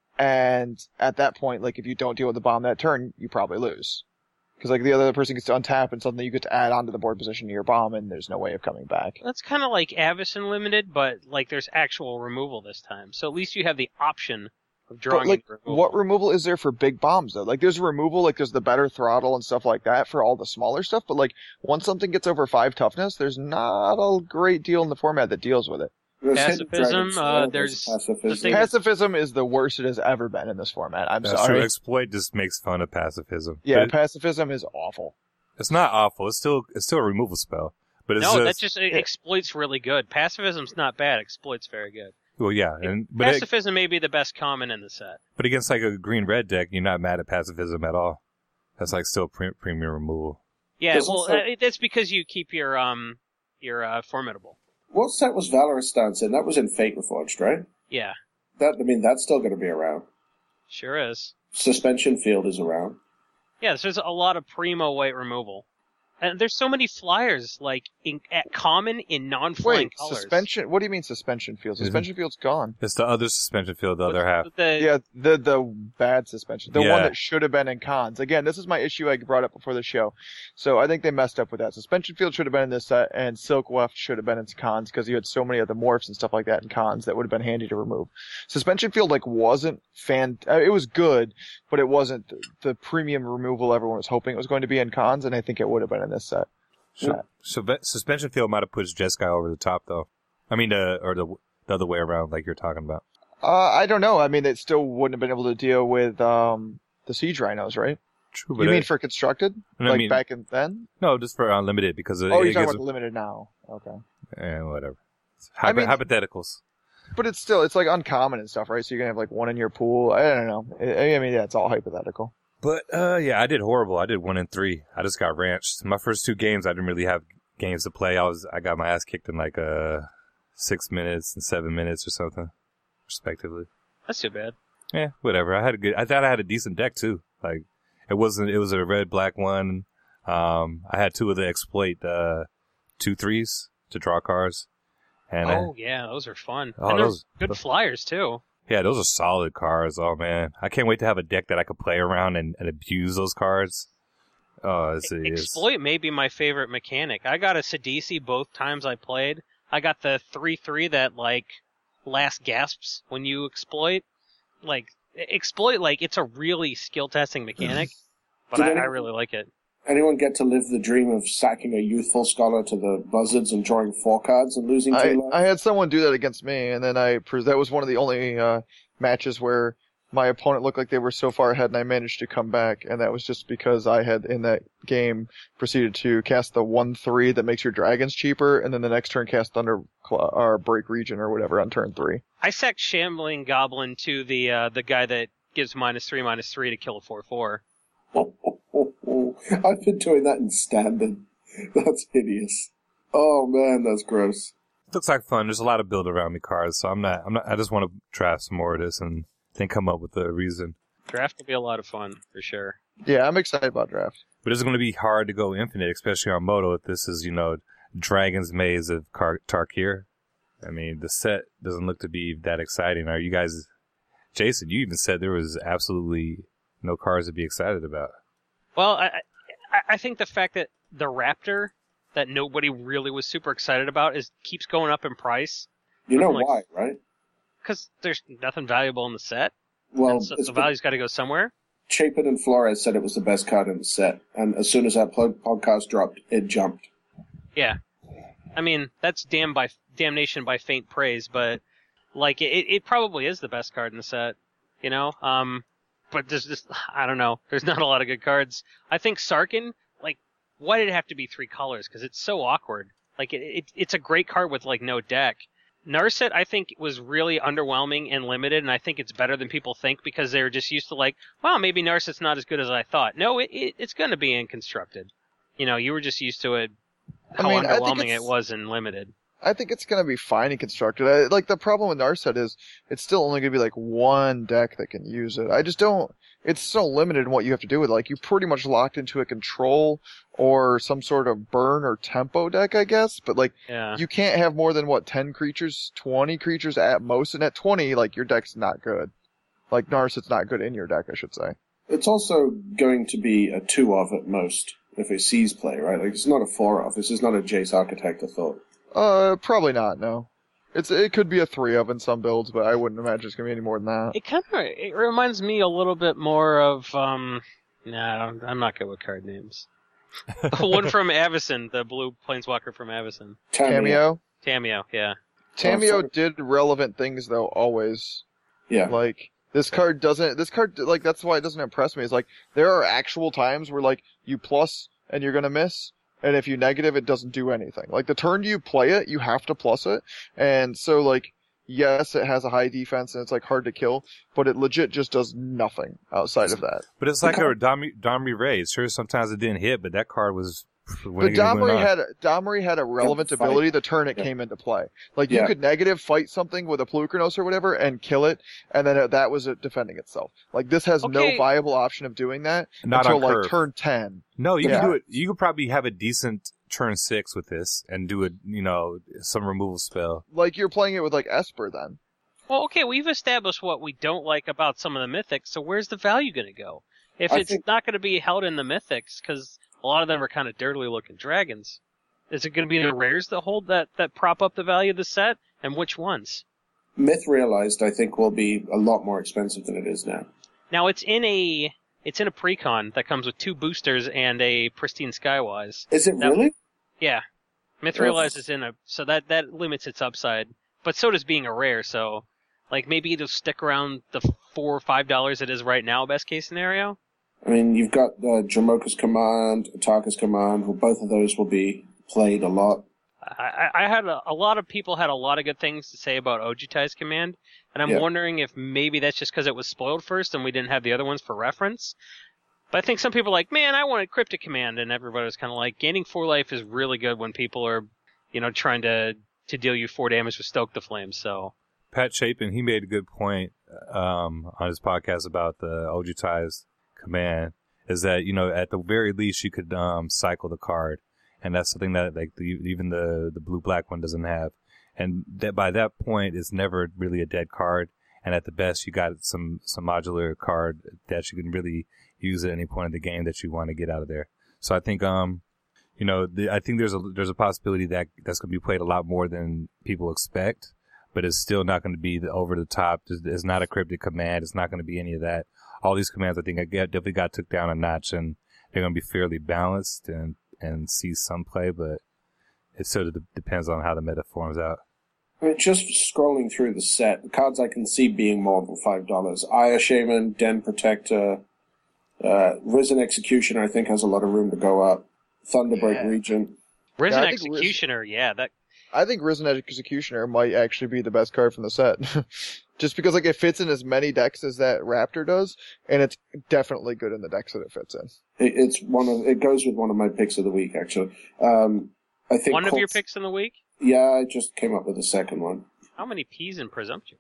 And at that point, like if you don't deal with the bomb that turn, you probably lose. Because like the other person gets to untap and suddenly you get to add onto the board position to your bomb and there's no way of coming back. That's kind of like Avacyn Limited, but like there's actual removal this time. So at least you have the option of But drawing like, in removal. what removal is there for big bombs though? Like there's removal, like there's the better throttle and stuff like that for all the smaller stuff, but like once something gets over five toughness, there's not a great deal in the format that deals with it. There's Hidden Pacifism, Dragon's uh, Sword, there's pacifism. the thing- Pacifism is the worst it has ever been in this format. I'm that's sorry. true. Exploit just makes fun of pacifism. Yeah, But it- pacifism is awful. it's not awful. It's still it's still a removal spell. But it's no, just, that just it exploits really good. Pacifism's not bad. Exploits very good. well, yeah, and but it, Pacifism may be the best common in the set. but against like a green red deck, you're not mad at pacifism at all. That's like still pre- premium removal. Yeah, There's well, also- uh, that's because you keep your um your uh, formidable. What set was Valorous Stance in? That was in Fate Reforged, right? Yeah, That I mean, that's still going to be around. sure is. Suspension Field is around. Yeah, so there's a lot of primo white removal. And there's so many flyers, like, in, at common in non-flying Wait, colors. suspension? What do you mean suspension field? Isn't- Suspension field's gone. It's the other suspension field, the What's other half. The, Yeah, the the bad suspension, the Yeah. one that should have been in cons. Again, this is my issue I brought up before the show. So I think they messed up with that. Suspension field should have been in this set, and Silk Weft should have been in cons because you had so many of the morphs and stuff like that in cons that would have been handy to remove. Suspension field like wasn't fan. uh, It was good, but it wasn't the, the premium removal everyone was hoping it was going to be in cons, and I think it would have been in this set. So, so be- suspension field might have pushed Jeskai over the top, though. I mean, uh, or the, the other way around, like you're talking about. Uh, I don't know. I mean, it still wouldn't have been able to deal with um the siege rhinos, right? True, but You mean it- for constructed, No, I like mean- back in then? no, just for unlimited because it, Oh, it you're talking gives, about the limited now. Okay. eh, whatever. I Hypo- mean- hypotheticals. But it's still, it's like uncommon and stuff, right? So you're gonna have like one in your pool. I don't know. I, I mean, yeah, it's all hypothetical. But uh, yeah, I did horrible. I did one and three. I just got ranched. My first two games, I didn't really have games to play. I was I got my ass kicked in like uh six minutes and seven minutes or something, respectively. That's too bad. Yeah, whatever. I had a good. I thought I had a decent deck too. Like it wasn't. It was a red black one. Um, I had two of the exploit uh two threes to draw cards. And oh I, yeah, those are fun. Oh, and those- those good flyers too. yeah, those are solid cards. Oh man, I can't wait to have a deck that I could play around and, and abuse those cards. Oh, it's, it's Exploit may be my favorite mechanic. I got a Sidisi both times I played. I got the three three that like last gasps when you exploit. Like exploit, like it's a really skill testing mechanic, but Did I, any- I really like it. Anyone get to live the dream of sacking a youthful scholar to the buzzards and drawing four cards and losing I, two lives? I had someone do that against me, and then I pres- that was one of the only uh, matches where my opponent looked like they were so far ahead, and I managed to come back, and that was just because I had in that game proceeded to cast the one three that makes your dragons cheaper, and then the next turn cast Thunder Cl- or Break Region or whatever on turn three. I sacked Shambling Goblin to the uh, the guy that gives minus three minus three to kill a four four. Oh, oh, oh, oh. I've been doing that in Standard. That's hideous. Oh man, that's gross. looks like fun. There's a lot of build around me cards, so I'm not. I'm not. I just want to draft some more of this and then come up with a reason. Draft will be a lot of fun for sure. Yeah, I'm excited about draft. But it's going to be hard to go infinite, especially on Moto. If this is, you know, Dragon's Maze of Car- Tarkir. I mean, the set doesn't look to be that exciting. Are you guys? Jason, you even said there was absolutely no cards to be excited about. Well, I, I, I think the fact that the Raptor that nobody really was super excited about is keeps going up in price. You know Like- why, right? Because there's nothing valuable in the set. Well, and so it's the value's got to go somewhere. Chapin and Flores said it was the best card in the set, and as soon as that plug podcast dropped, it jumped. Yeah. I mean, that's damn by damnation by faint praise, but like it, it probably is the best card in the set, you know. Um, but there's just I don't know. There's not a lot of good cards. I think Sarkin, like, why did it have to be three colors? Because it's so awkward. Like it, it, it's a great card with like no deck. Narset, I think, was really underwhelming and limited, and I think it's better than people think because they're just used to like, wow, maybe Narset's not as good as I thought. No, it, it it's going to be inconstructed. You know, you were just used to it, how I mean, I think underwhelming it's- it was and limited. I think it's going to be fine and constructed. I, like, the problem with Narset is it's still only going to be like one deck that can use it. I just don't, it's so limited in what you have to do with it. Like, you pretty much locked into a control or some sort of burn or tempo deck, I guess. But like, Yeah. you can't have more than what, ten creatures, twenty creatures at most. And at twenty, like, your deck's not good. Like, Narset's not good in your deck, I should say. It's also going to be a two of at most if it sees play, right? Like it's not a four of. This is not a Jace Architect, I thought. Uh, probably not, no. It's, it could be a three of in some builds, but I wouldn't imagine it's going to be any more than that. It kind of it reminds me a little bit more of um. Nah, I'm not good with card names. The one from Avacyn, the blue planeswalker from Avacyn. Cameo? Tameo, yeah. Tameo sorry. did relevant things though, always. Yeah. Like, this card doesn't, this card, like, that's why it doesn't impress me. It's like, there are actual times where, like, you plus and you're gonna miss, and if you negative, it doesn't do anything. Like, the turn you play it, you have to plus it, and so, like, yes, it has a high defense and it's, like, hard to kill, but it legit just does nothing outside of that. But it's like a Domri, Domri Ray. Sure, sometimes it didn't hit, but that card was. But Domri had, Domri had a relevant Yeah, fight. ability the turn it Yeah. came into play. Like, Yeah. you could negative fight something with a Plukernos or whatever and kill it, and then it, that was it defending itself. Like, this has no Okay. viable option of doing that Not until, on like, curve. turn ten. No, you Yeah. can do it. You could probably have a decent turn six with this and do a, you know, some removal spell. Like, you're playing it with, like, Esper then. Well, okay, we've established what we don't like about some of the mythics, so where's the value going to go? If I it's think- not going to be held in the mythics, because a lot of them are kind of dirtily looking dragons, is it going to be the rares that hold that, that prop up the value of the set, and which ones? Myth Realized, I think, will be a lot more expensive than it is now. Now it's in a it's in a precon that comes with two boosters and a pristine Skywise. Is it That- really? Yeah, Myth Well, Realized is in a so that that limits its upside, but so does being a rare. So, like maybe it'll stick around the four or five dollars it is right now, best case scenario. I mean, you've got uh, Jamoka's Command, Ataka's Command, who both of those will be played a lot. I, I I had a, a lot of people had a lot of good things to say about Ojutai's command, and I'm Yeah. wondering if maybe that's just because it was spoiled first and we didn't have the other ones for reference. But I think some people are like, man, I wanted Cryptic Command, and everybody was kind of like, gaining four life is really good when people are, you know, trying to, to deal you four damage with Stoke the Flames, so... Pat Chapin, he made a good point um, on his podcast about the Ojutai's command, is that, you know, at the very least you could um, cycle the card, and that's something that like the, even the, the blue-black one doesn't have. And that by that point, it's never really a dead card, and at the best you got some, some modular card that you can really use at any point in the game that you want to get out of there. So I think, um, you know, the, I think there's a there's a possibility that that's going to be played a lot more than people expect. But it's still not going to be the over the top. It's not a Cryptic Command. It's not going to be any of that. All these commands, I think, I get, definitely got took down a notch, and they're going to be fairly balanced and, and see some play, but it sort of depends on how the meta forms out. I mean, just scrolling through the set, the cards I can see being more than five dollars. Aya Shaman, Den Protector, uh, Risen Executioner, I think, has a lot of room to go up. Thunderbreak Yeah. Regent. Risen Yeah, I think Executioner, yeah, that... I think Risen Executioner might actually be the best card from the set. Just because like it fits in as many decks as that Raptor does, and it's definitely good in the decks that it fits in. It, it's one of it goes with one of my picks of the week, actually. Um, I think One of Colts- your picks in the week? Yeah, I just came up with the second one. How many P's in Presumptuous?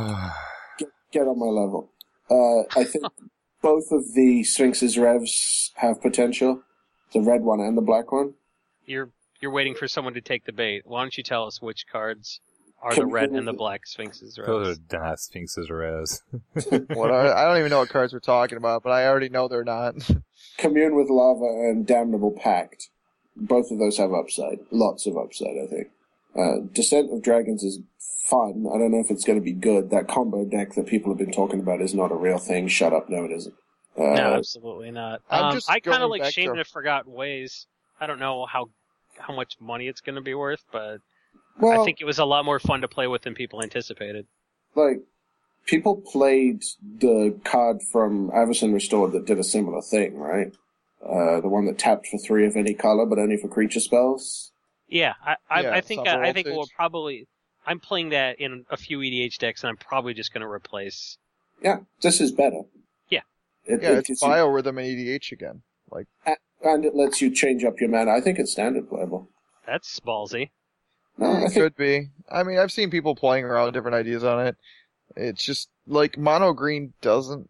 Get, get on my level. Uh, I think both of the Sphinx's Revs have potential. The red one and the black one. You're you're waiting for someone to take the bait. Why don't you tell us which cards are Can the red we- and the black Sphinx's Those Revs? are not Sphinx's Res. What are, I don't even know what cards we're talking about, but I already know they're not. Commune with Lava and Damnable Pact. Both of those have upside. Lots of upside, I think. Uh, Descent of Dragons is fun. I don't know if it's going to be good. That combo deck that people have been talking about is not a real thing. Shut up, no it isn't. Uh, No, absolutely not. I'm Um, just I kind of going like back Shaman to- of Forgotten Ways. I don't know how how much money it's going to be worth, but well, I think it was a lot more fun to play with than people anticipated. like, people played the card from Avacyn Restored that did a similar thing, right? Uh, the one that tapped for three of any color, but only for creature spells. Yeah, I I, Yeah, I think Suffer I, I think we'll Voltage. probably. I'm playing that in a few E D H decks, and I'm probably just going to replace. Yeah, this is better. Yeah. It, Yeah, it it's gives you- Biorhythm and E D H again. Like, and it lets you change up your mana. I think it's standard playable. That's ballsy. No, I it think could be. I mean, I've seen people playing around with different ideas on it. It's just like mono green doesn't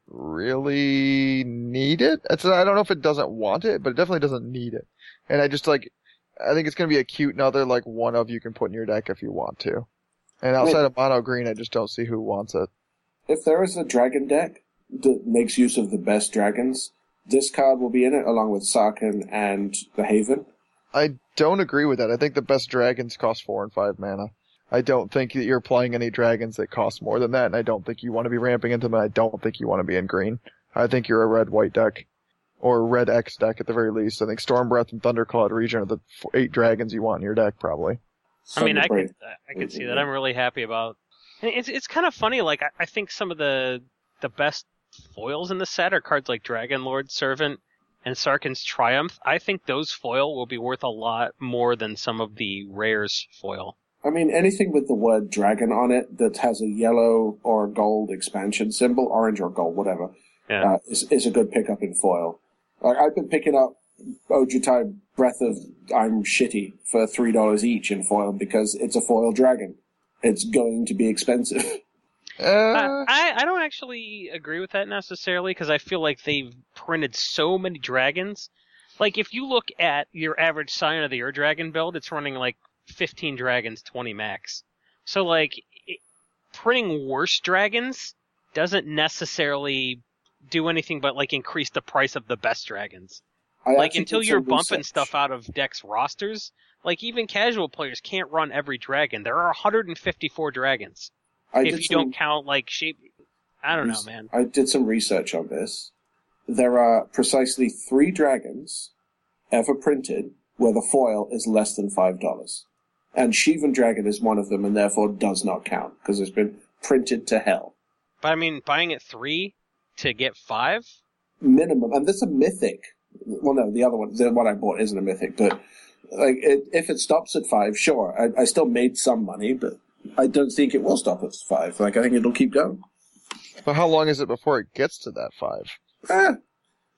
really need it. It's, I don't know if it doesn't want it, but it definitely doesn't need it. And I just like, I think it's gonna be a cute another like one of you can put in your deck if you want to. And outside of mono green, I just don't see who wants it. if there is a dragon deck that makes use of the best dragons, this card will be in it along with Sarkhan and the Haven. I don't agree with that. I think the best dragons cost four and five mana. I don't think that you're playing any dragons that cost more than that, and I don't think you want to be ramping into them, and I don't think you want to be in green. I think you're a red-white deck. Or a red X deck at the very least. I think Stormbreath and Thundercloud Region are the f- eight dragons you want in your deck, probably. I mean, I Thunderbreak. could I could see that. I'm really happy about. and It's it's kind of funny. Like I, I think some of the the best foils in the set are cards like Dragon Lord Servant and Sarkhan's Triumph. I think those foil will be worth a lot more than some of the rares foil. I mean, anything with the word dragon on it that has a yellow or gold expansion symbol, orange or gold, whatever, Yeah. uh, is, is a good pickup in foil. Like, I've been picking up Ojutai Breath of I'm Shitty for three dollars each in foil because it's a foil dragon. It's going to be expensive. Uh, I, I don't actually agree with that necessarily because I feel like they've printed so many dragons. Like if you look at your average Scion of the Ur Dragon build, it's running like fifteen dragons, twenty max. So like it, printing worse dragons doesn't necessarily do anything but like increase the price of the best dragons. I Like actually until did you're some bumping research. stuff out of decks rosters, like even casual players can't run every dragon. There are one hundred fifty-four dragons. I if did you some- don't count like shape, I don't know, man. I did some research on this. There are precisely three dragons ever printed where the foil is less than five dollars. And Shivan Dragon is one of them and therefore does not count because it's been printed to hell. But I mean, buying it three to get five? Minimum. And that's a mythic. Well, no, the other one, the one I bought isn't a mythic, but like it, if it stops at five, sure. I, I still made some money, but I don't think it will stop at five. Like, I think it'll keep going. but how long is it before it gets to that five? Ah,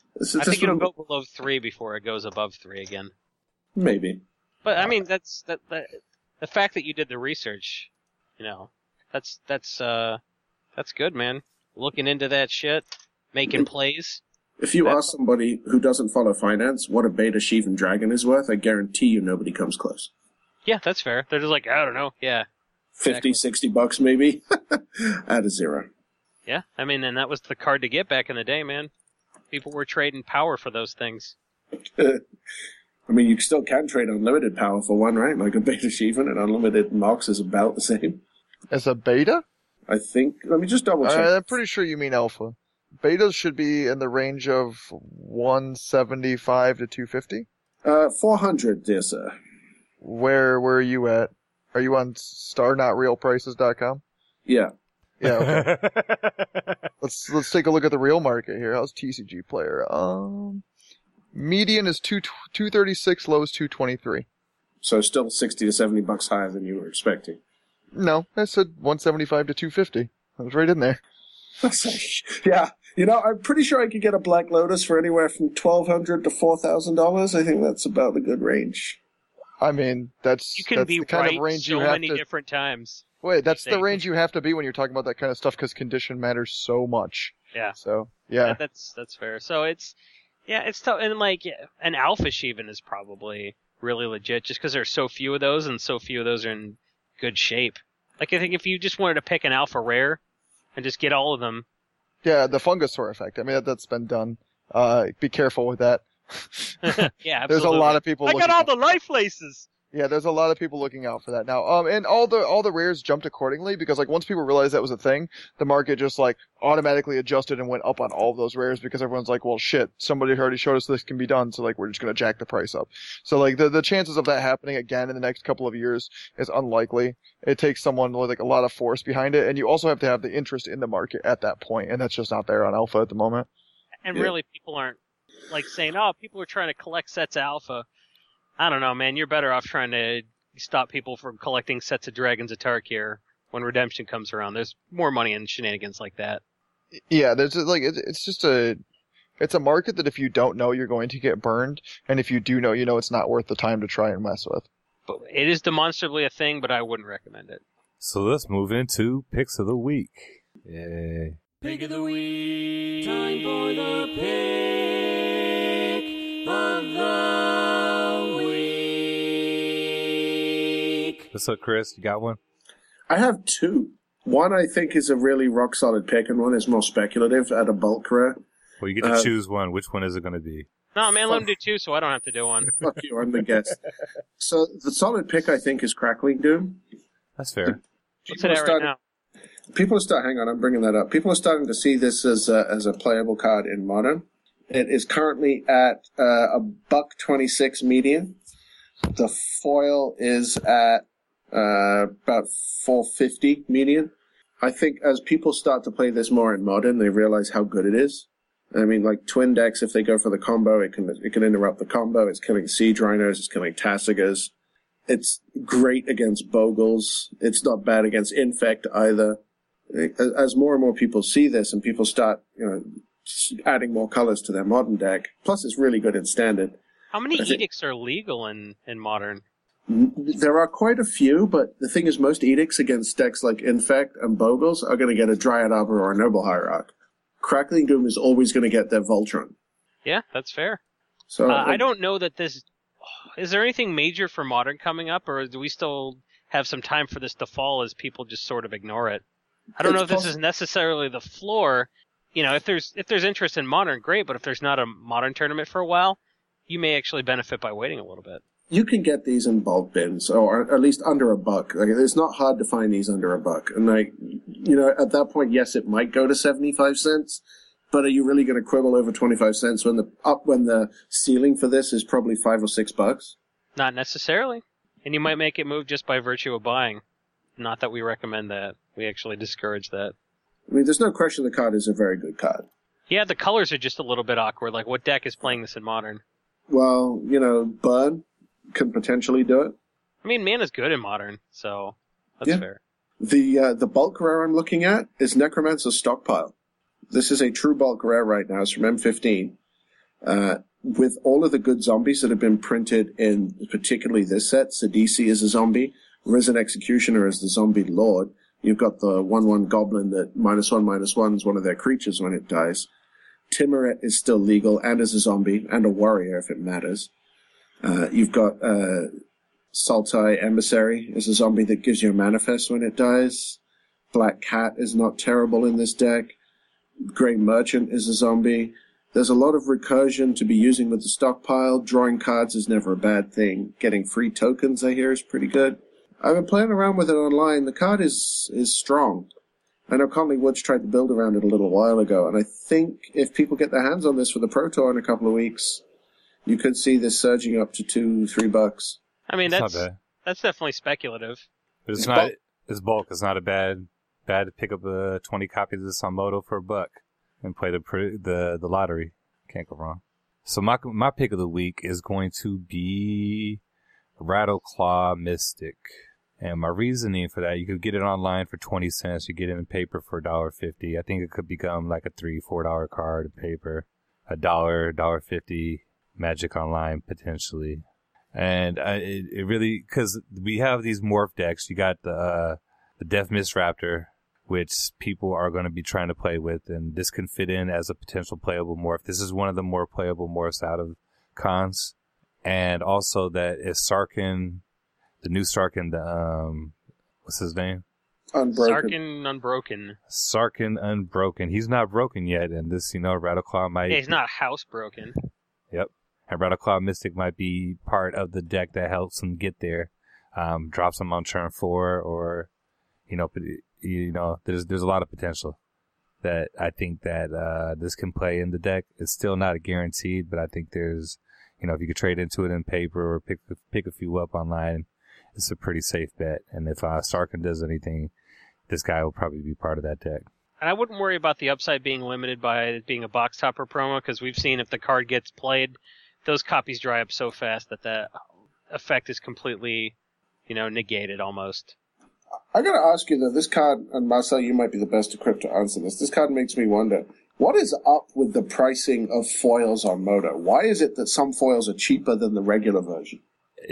This I is think just it'll a- go below three before it goes above three again. maybe. But I mean, that's that, that the fact that you did the research, you know, that's that's uh that's good, man. Looking into that shit, making plays. If you That's- ask somebody who doesn't follow finance what a beta Shivan Dragon is worth, I guarantee you nobody comes close. Yeah, that's fair. They're just like, I don't know. Yeah, fifty, Exactly. sixty bucks maybe out of zero. yeah. I mean, and that was the card to get back in the day, man. People were trading power for those things. I mean, you still can trade unlimited power for one, right? Like a beta Shivan and unlimited Mox is about the same. As a beta? I think. Let me just double check. Uh, I'm pretty sure you mean alpha. Betas should be in the range of one seventy-five to two fifty. Uh, four hundred, dear sir. Where where are you at? Are you on star not real prices dot com? Yeah. Yeah. Okay. let's let's take a look at the real market here. How's T C G player? Um, median is two two thirty six, low is two twenty three. So still sixty to seventy bucks higher than you were expecting. No, I said one seventy five to two fifty. I was right in there. Yeah. You know, I'm pretty sure I could get a Black Lotus for anywhere from twelve hundred to four thousand dollars. I think that's about a good range. I mean, that's You can that's be the kind right of range so you have many to. different times. Wait, that's the thing. range you have to be when you're talking about that kind of stuff because condition matters so much. Yeah. So Yeah, yeah, that's that's fair. So it's yeah, it's tough. And like yeah, an alpha Shivan is probably really legit just because there's so few of those and so few of those are in good shape. Like I think if you just wanted to pick an alpha rare and just get all of them, yeah, the Fungasaur effect. I mean, that, that's been done. Uh, be careful with that. yeah, There's a absolutely. lot of people. I looking got all the life laces. Yeah, there's a lot of people looking out for that now. Um, and all the all the rares jumped accordingly because like once people realized that was a thing, the market just like automatically adjusted and went up on all of those rares because everyone's like, well, shit, somebody already showed us this can be done, so like we're just gonna jack the price up. So like the the chances of that happening again in the next couple of years is unlikely. It takes someone with like a lot of force behind it, and you also have to have the interest in the market at that point, and that's just not there on Alpha at the moment. And Yeah. really, people aren't like saying, "Oh, people are trying to collect sets of alpha." I don't know, man. You're better off trying to stop people from collecting sets of Dragons of Tarkir when Redemption comes around. There's more money in shenanigans like that. Yeah, there's like it's it's just a it's a market that if you don't know, you're going to get burned, and if you do know, you know it's not worth the time to try and mess with. But it is demonstrably a thing, but I wouldn't recommend it. So let's move into picks of the week. Yay. Pick of the week. Time for the pick of the week. What's up, Chris? You got one? I have two. One I think is a really rock solid pick, and one is more speculative at a bulk rare. Well, you get to Uh, choose one. Which one is it going to be? No, man, let him do two, so I don't have to do one. Fuck you, I'm the guest. So the solid pick I think is Crackling Doom. That's fair. What's People it are at right starting- now? People are starting. Hang on, I'm bringing that up. People are starting to see this as a, as a playable card in Modern. It is currently at uh, a buck twenty six median. The foil is at uh, about four fifty median. I think as people start to play this more in Modern, they realize how good it is. I mean, like twin decks, if they go for the combo, it can it can interrupt the combo. It's killing siege rhinos. It's killing Tassigas. It's great against Bogles. It's not bad against Infect either. As more and more people see this and people start, you know, adding more colors to their Modern deck, plus it's really good in Standard. How many I think- edicts are legal in, in Modern? There are quite a few, but the thing is, most edicts against decks like Infect and Bogles are going to get a Dryad Arbor or a Noble Hierarch. Crackling Doom is always going to get their Voltron. Yeah, that's fair. So Uh, I don't know that this... Is there anything major for Modern coming up, or do we still have some time for this to fall as people just sort of ignore it? I don't It's know if this poss- is necessarily the floor. You know, if there's if there's interest in Modern, great, but if there's not a Modern tournament for a while, you may actually benefit by waiting a little bit. You can get these in bulk bins, or at least under a buck. Like, it's not hard to find these under a buck. And like, you know, at that point, yes, it might go to seventy-five cents, but are you really going to quibble over twenty-five cents when the up when the ceiling for this is probably five or six bucks? Not necessarily. And you might make it move just by virtue of buying. Not that we recommend that. We actually discourage that. I mean, there's no question the card is a very good card. Yeah, the colors are just a little bit awkward. Like, what deck is playing this in Modern? Well, you know, Burn can potentially do it. I mean, Mana's good in Modern, so that's Yeah. fair. The uh, the bulk rare I'm looking at is Necromancer's Stockpile. This is a true bulk rare right now. It's from M fifteen. Uh, with all of the good zombies that have been printed in particularly this set, Sidisi is a zombie, Risen Executioner is the zombie lord. You've got the one one goblin that minus one minus one is one of their creatures when it dies. Timuret is still legal and is a zombie and a warrior if it matters. Uh, you've got uh, Sultai Emissary is a zombie that gives you a manifest when it dies. Black Cat is not terrible in this deck. Grey Merchant is a zombie. There's a lot of recursion to be using with the stockpile. Drawing cards is never a bad thing. Getting free tokens, I hear, is pretty good. I've been playing around with it online. The card is is strong. I know Conley Woods tried to build around it a little while ago, and I think if people get their hands on this for the Pro Tour in a couple of weeks, you could see this surging up to two, three bucks. I mean, It's that's not bad. that's definitely speculative. But it's It's not. bulk. It's bulk. It's not a bad bad to pick up uh, twenty copies of this on Moto for a buck and play the pr- the the lottery. Can't go wrong. So my my pick of the week is going to be Rattleclaw Mystic. And my reasoning for that, you could get it online for twenty cents. You get it in paper for a dollar fifty. I think it could become like a three, four dollar card in paper. A dollar, dollar fifty, Magic Online potentially. And I, it, it really, because we have these morph decks. You got the uh, the Death Mist Raptor, which people are going to be trying to play with, and this can fit in as a potential playable morph. This is one of the more playable morphs out of cons. And also that is Sarkin. The new Sarkin, the, um, what's his name? Unbroken. Sarkin Unbroken. Sarkin Unbroken. He's not broken yet, and this, you know, Rattleclaw might... Yeah, he's not housebroken. Yep. And Rattleclaw Mystic might be part of the deck that helps him get there. Um, drops him on turn four, or, you know, you know, there's there's a lot of potential that I think that uh, this can play in the deck. It's still not a guaranteed, but I think there's, you know, if you could trade into it in paper or pick pick a few up online, it's a pretty safe bet. And if uh, Sarkin does anything, this guy will probably be part of that deck. And I wouldn't worry about the upside being limited by it being a box topper promo, because we've seen if the card gets played, those copies dry up so fast that that effect is completely, you know, negated almost. I gotta ask you though, this card, and Marcel, you might be the best equipped to answer this. This card makes me wonder, what is up with the pricing of foils on Moto? Why is it that some foils are cheaper than the regular version?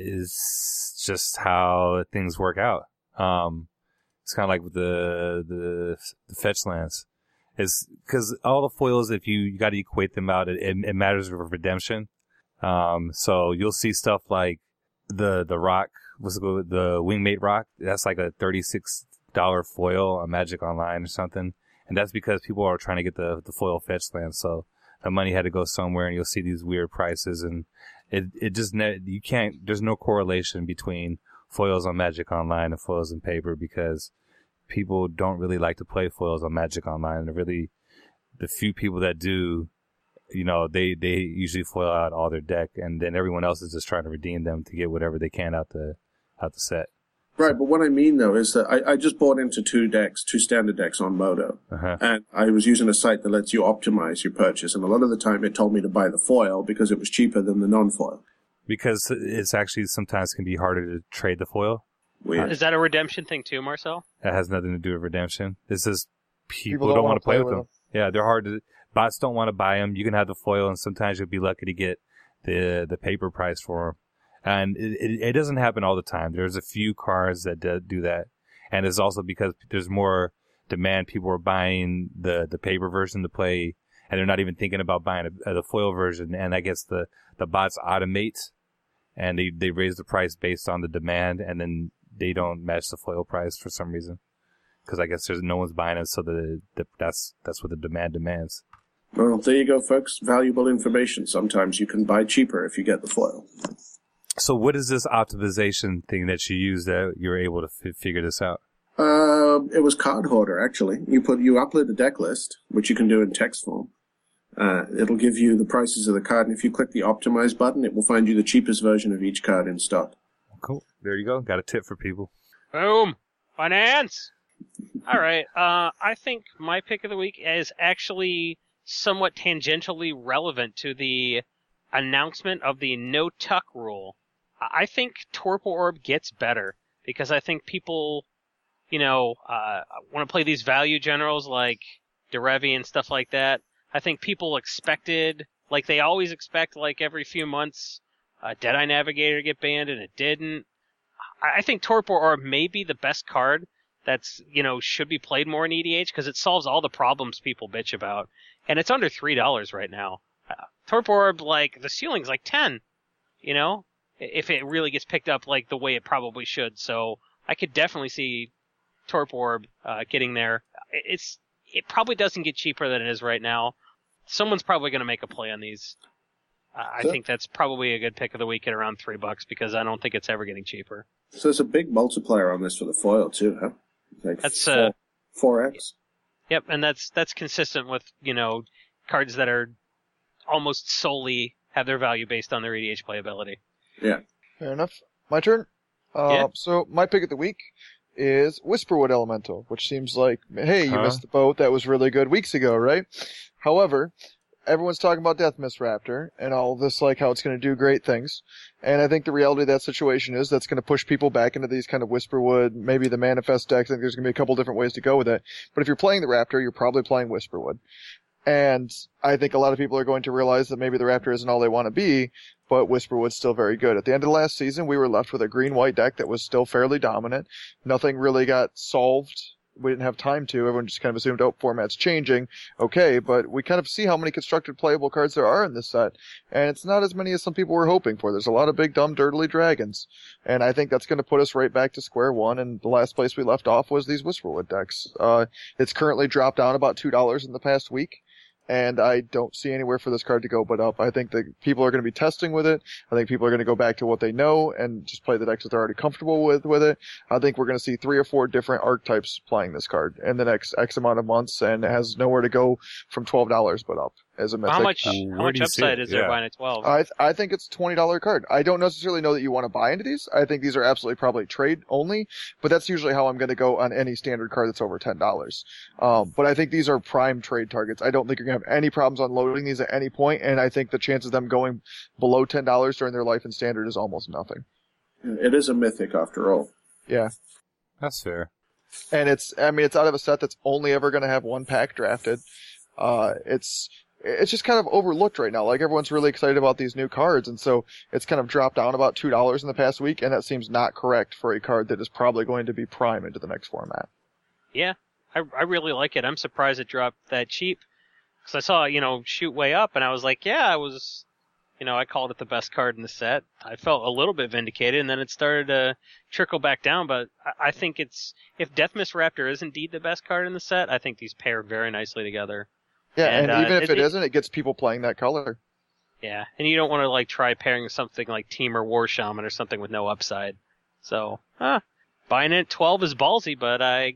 Is just how things work out. Um, it's kind of like with the, the, the fetch lands. It's because all the foils, if you, you got to equate them out, it, it matters for redemption. Um, so you'll see stuff like the, the rock, what's it called, the Wingmate rock. That's like a thirty-six dollars foil on Magic Online or something. And that's because people are trying to get the, the foil fetch land. So the money had to go somewhere, and you'll see these weird prices, and it, it just, ne- you can't, there's no correlation between foils on Magic Online and foils in paper, because people don't really like to play foils on Magic Online. And really, the few people that do, you know, they, they usually foil out all their deck, and then everyone else is just trying to redeem them to get whatever they can out the, out the set. Right, but what I mean though is that I, I just bought into two decks, two standard decks on Moto, Uh-huh. and I was using a site that lets you optimize your purchase, and a lot of the time it told me to buy the foil because it was cheaper than the non-foil. Because it's actually sometimes can be harder to trade the foil. Weird. Is that a redemption thing too, Marcel? That has nothing to do with redemption. This is people, People don't, want to play with them. Yeah, they're hard to. Bots don't want to buy them. You can have the foil, and sometimes you'll be lucky to get the the paper price for them. And it, it, it doesn't happen all the time. There's a few cards that do, do that, and it's also because there's more demand. People are buying the the paper version to play, and they're not even thinking about buying a, the foil version. And I guess the the bots automate, and they they raise the price based on the demand, and then they don't match the foil price for some reason. Because I guess there's no one's buying it, so the, the that's that's what the demand demands. Well, there you go, folks. Valuable information. Sometimes you can buy cheaper if you get the foil. So what is this optimization thing that you use that you're able to f- figure this out? Uh, it was Card Hoarder, actually. You put you upload a deck list, which you can do in text form. Uh, it'll give you the prices of the card, and if you click the Optimize button, it will find you the cheapest version of each card in stock. Cool. There you go. Got a tip for people. Boom! Finance! All right. Uh, I think my pick of the week is actually somewhat tangentially relevant to the announcement of the no tuck rule. I think Torpor Orb gets better because I think people, you know, uh, want to play these value generals like Derevi and stuff like that. I think people expected Like they always expect, like every few months, uh, Deadeye Navigator to get banned, and it didn't. I think Torpor Orb may be the best card that's, you know, should be played more in E D H because it solves all the problems people bitch about. And it's under three dollars right now. Uh, Torpor Orb, like, the ceiling's like ten, you know, if it really gets picked up like the way it probably should. So I could definitely see Torpor Orb uh, getting there. It's It probably doesn't get cheaper than it is right now. Someone's probably going to make a play on these. Uh, I So- think that's probably a good pick of the week at around three bucks because I don't think it's ever getting cheaper. So there's a big multiplier on this for the foil too, huh? Like That's, four, uh, four X. Yep, and that's that's consistent with, you know, cards that are almost solely have their value based on their E D H playability. Yeah. Fair enough. My turn. Uh, Yeah. So my pick of the week is Whisperwood Elemental, which seems like, hey, you Huh? missed the boat. That was really good weeks ago, right? However, everyone's talking about Death Mist Raptor and all this, like how it's going to do great things. And I think the reality of that situation is that's going to push people back into these kind of Whisperwood, maybe the Manifest decks. I think there's going to be a couple different ways to go with it. But if you're playing the Raptor, you're probably playing Whisperwood. And I think a lot of people are going to realize that maybe the Raptor isn't all they want to be, but Whisperwood's still very good. At the end of last season, we were left with a green-white deck that was still fairly dominant. Nothing really got solved. We didn't have time to. Everyone just kind of assumed, oh, format's changing. Okay, but we kind of see how many constructed playable cards there are in this set. And it's not as many as some people were hoping for. There's a lot of big, dumb, dirtily dragons. And I think that's going to put us right back to square one. And the last place we left off was these Whisperwood decks. Uh, it's currently dropped down about two dollars in the past week. And I don't see anywhere for this card to go but up. I think that people are going to be testing with it. I think people are going to go back to what they know and just play the decks that they're already comfortable with with it. I think we're going to see three or four different archetypes playing this card in the next X amount of months, and it has nowhere to go from twelve dollars but up as a mythic. How much Uh, how where much do you see upside it? is there Yeah. buying a twelve? I th- I think it's a twenty dollars card. I don't necessarily know that you want to buy into these. I think these are absolutely probably trade only, but that's usually how I'm going to go on any standard card that's over ten dollars. Um, but I think these are prime trade targets. I don't think you're going to have any problems unloading these at any point, and I think the chance of them going below ten dollars during their life in standard is almost nothing. It is a mythic after all. Yeah. That's fair. And it's, I mean, it's out of a set that's only ever going to have one pack drafted. Uh, it's, it's just kind of overlooked right now. Like, everyone's really excited about these new cards, and so it's kind of dropped down about two dollars in the past week, and that seems not correct for a card that is probably going to be prime into the next format. Yeah, I I really like it. I'm surprised it dropped that cheap. Because I saw, you know, shoot way up, and I was like, yeah, I was, you know, I called it the best card in the set. I felt a little bit vindicated, and then it started to trickle back down. But I, I think it's, if Death Mist Raptor is indeed the best card in the set, I think these pair very nicely together. Yeah, And, and, uh, even if it- it isn't, it gets people playing that color. Yeah, and you don't want to, like, try pairing something like Team or War Shaman or something with no upside. So, huh, buying it at twelve is ballsy, but I,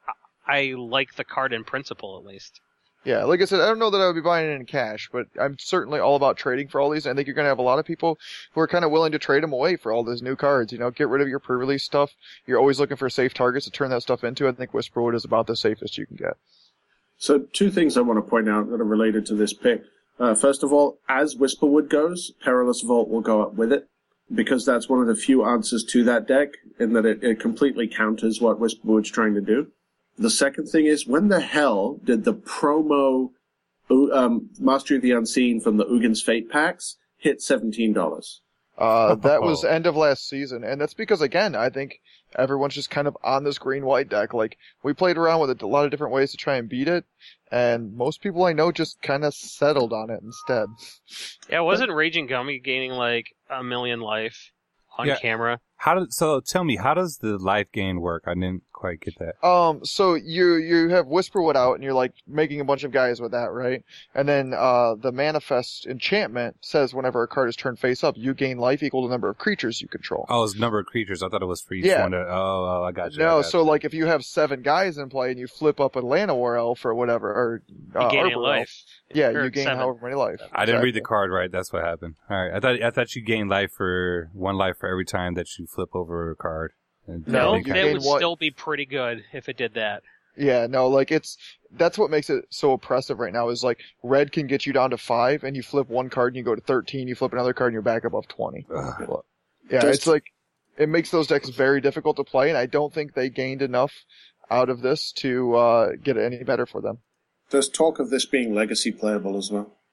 I like the card in principle, at least. Yeah, like I said, I don't know that I would be buying it in cash, but I'm certainly all about trading for all these. I think you're going to have a lot of people who are kind of willing to trade them away for all these new cards. You know, get rid of your pre-release stuff. You're always looking for safe targets to turn that stuff into. I think Whisperwood is about the safest you can get. So two things I want to point out that are related to this pick. Uh, first of all, as Whisperwood goes, Perilous Vault will go up with it, because that's one of the few answers to that deck, in that it, it completely counters what Whisperwood's trying to do. The second thing is, when the hell did the promo um, Mastery of the Unseen from the Ugin's Fate packs hit seventeen dollars? Uh, that was end of last season, and that's because, again, I think everyone's just kind of on this green-white deck. Like, we played around with it a lot of different ways to try and beat it, and most people I know just kind of settled on it instead. Yeah, wasn't Raging Gummy gaining like a million life on Yeah. camera? How does so? Tell me, how does the life gain work? I didn't quite get that. Um, so you, you have Whisperwood out and you're like making a bunch of guys with that, right? And then, uh, the Manifest enchantment says whenever a card is turned face up, you gain life equal to the number of creatures you control. Oh, it's number of creatures. I thought it was for each Yeah. one. To, oh, oh, I got you. I No, got so you. like if you have seven guys in play and you flip up Atlanta War Elf or whatever, or, You uh, gain Arbor a Elf, life. yeah, Or you gain seven. however many life. I didn't read the Exactly. card right. That's what happened. All right. I thought I thought you gained life for one life for every time that you flip over a card. And No, No, you that gain would what- still be pretty good if it did that. Yeah, no, like it's, that's what makes it so oppressive right now is like red can get you down to five and you flip one card and you go to thirteen, you flip another card and you're back above twenty. Ugh. Yeah, Just- it's like, it makes those decks very difficult to play, and I don't think they gained enough out of this to uh, get it any better for them. There's talk of this being legacy playable as well.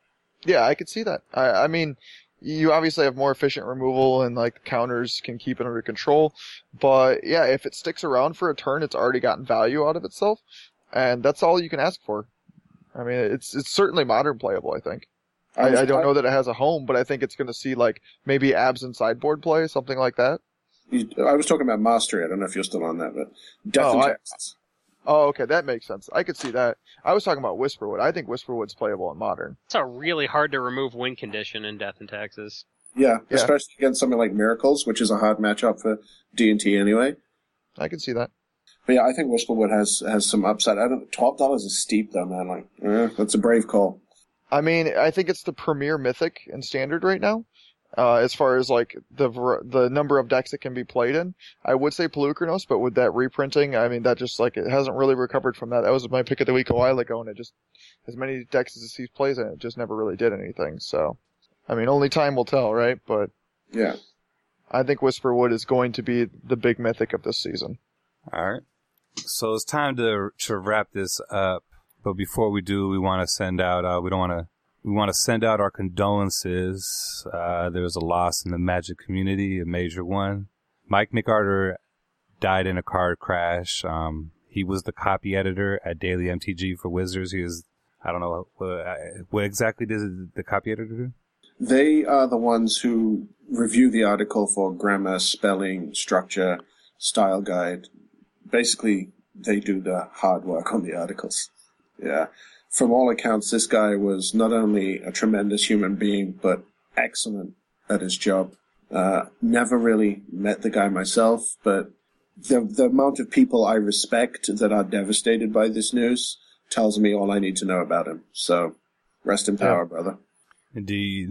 Yeah, I could see that. I, I mean, you obviously have more efficient removal and like the counters can keep it under control. But yeah, if it sticks around for a turn, it's already gotten value out of itself, and that's all you can ask for. I mean, it's it's certainly modern playable, I think. I, I don't know that it has a home, but I think it's going to see like maybe abs and sideboard play, something like that. You, I was talking about Mastery. I don't know if you're still on that, but Death Oh, and I- Texts. Oh, okay, that makes sense. I could see that. I was talking about Whisperwood. I think Whisperwood's playable in modern. It's a really hard to remove win condition in Death and Taxes. Yeah, Yeah. especially against something like Miracles, which is a hard matchup for D and T anyway. I can see that. But yeah, I think Whisperwood has has some upside. I don't. Twelve dollars is steep though, man. Like, eh, that's a brave call. I mean, I think it's the premier mythic in standard right now. Uh, as far as like the ver- the number of decks it can be played in, I would say Pelucranos, but with that reprinting, I mean that just like it hasn't really recovered from that. That was my pick of the week a while ago, and it just as many decks as he plays in, it just never really did anything. So, I mean, only time will tell, right? But Yeah. I think Whisperwood is going to be the big mythic of this season. All right. So it's time to to wrap this up. But before we do, we want to send out. Uh, we don't want to. We want to send out our condolences. Uh, there was a loss in the Magic community, a major one. Mike McArthur died in a car crash. Um, he was the copy editor at Daily M T G for Wizards. He was. I don't know what, what exactly did the copy editor do. They are the ones who review the article for grammar, spelling, structure, style guide. Basically, they do the hard work on the articles. Yeah. From all accounts, this guy was not only a tremendous human being, but excellent at his job. Uh, never really met the guy myself, but the, the amount of people I respect that are devastated by this news tells me all I need to know about him. So, rest in power, brother. Indeed.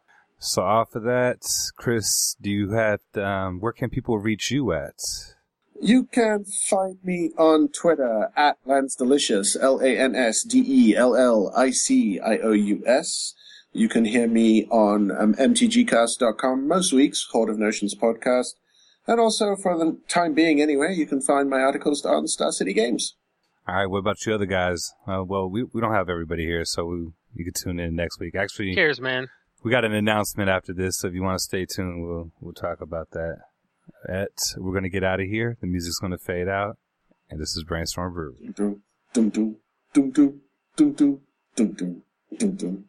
So off of that, Chris, do you have, um, where can people reach you at? You can find me on Twitter at LansDelicious, L A N S D E L L I C I O U S. You can hear me on um, M T G cast dot com most weeks, Horde of Notions podcast. And also, for the time being anyway, you can find my articles on Star City Games. All right, what about you other guys? Uh, well, we we don't have everybody here, so we, you can tune in next week. Actually, Who cares, man? we got an announcement after this, so if you want to stay tuned, we'll we'll talk about that. At, we're going to get out of here. The music's going to fade out. And this is Brainstorm Brewery. Dum dum dum dum dum dum dum dum dum dum dum.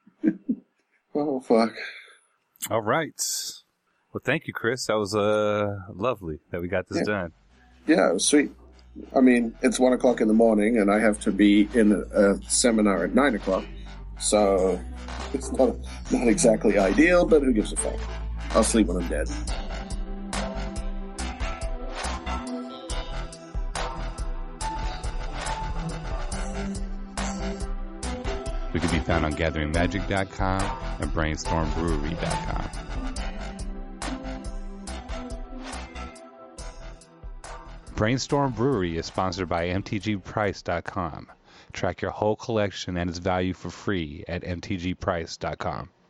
Oh fuck! All right. Well, thank you, Chris. That was uh lovely that we got this Yeah. done. Yeah, it was sweet. I mean, it's one o'clock in the morning, and I have to be in a, a seminar at nine o'clock. So it's not not exactly ideal, but who gives a fuck? I'll sleep when I'm dead. We can be found on gathering magic dot com and brainstorm brewery dot com. Brainstorm Brewery is sponsored by M T G price dot com. Track your whole collection and its value for free at M T G price dot com.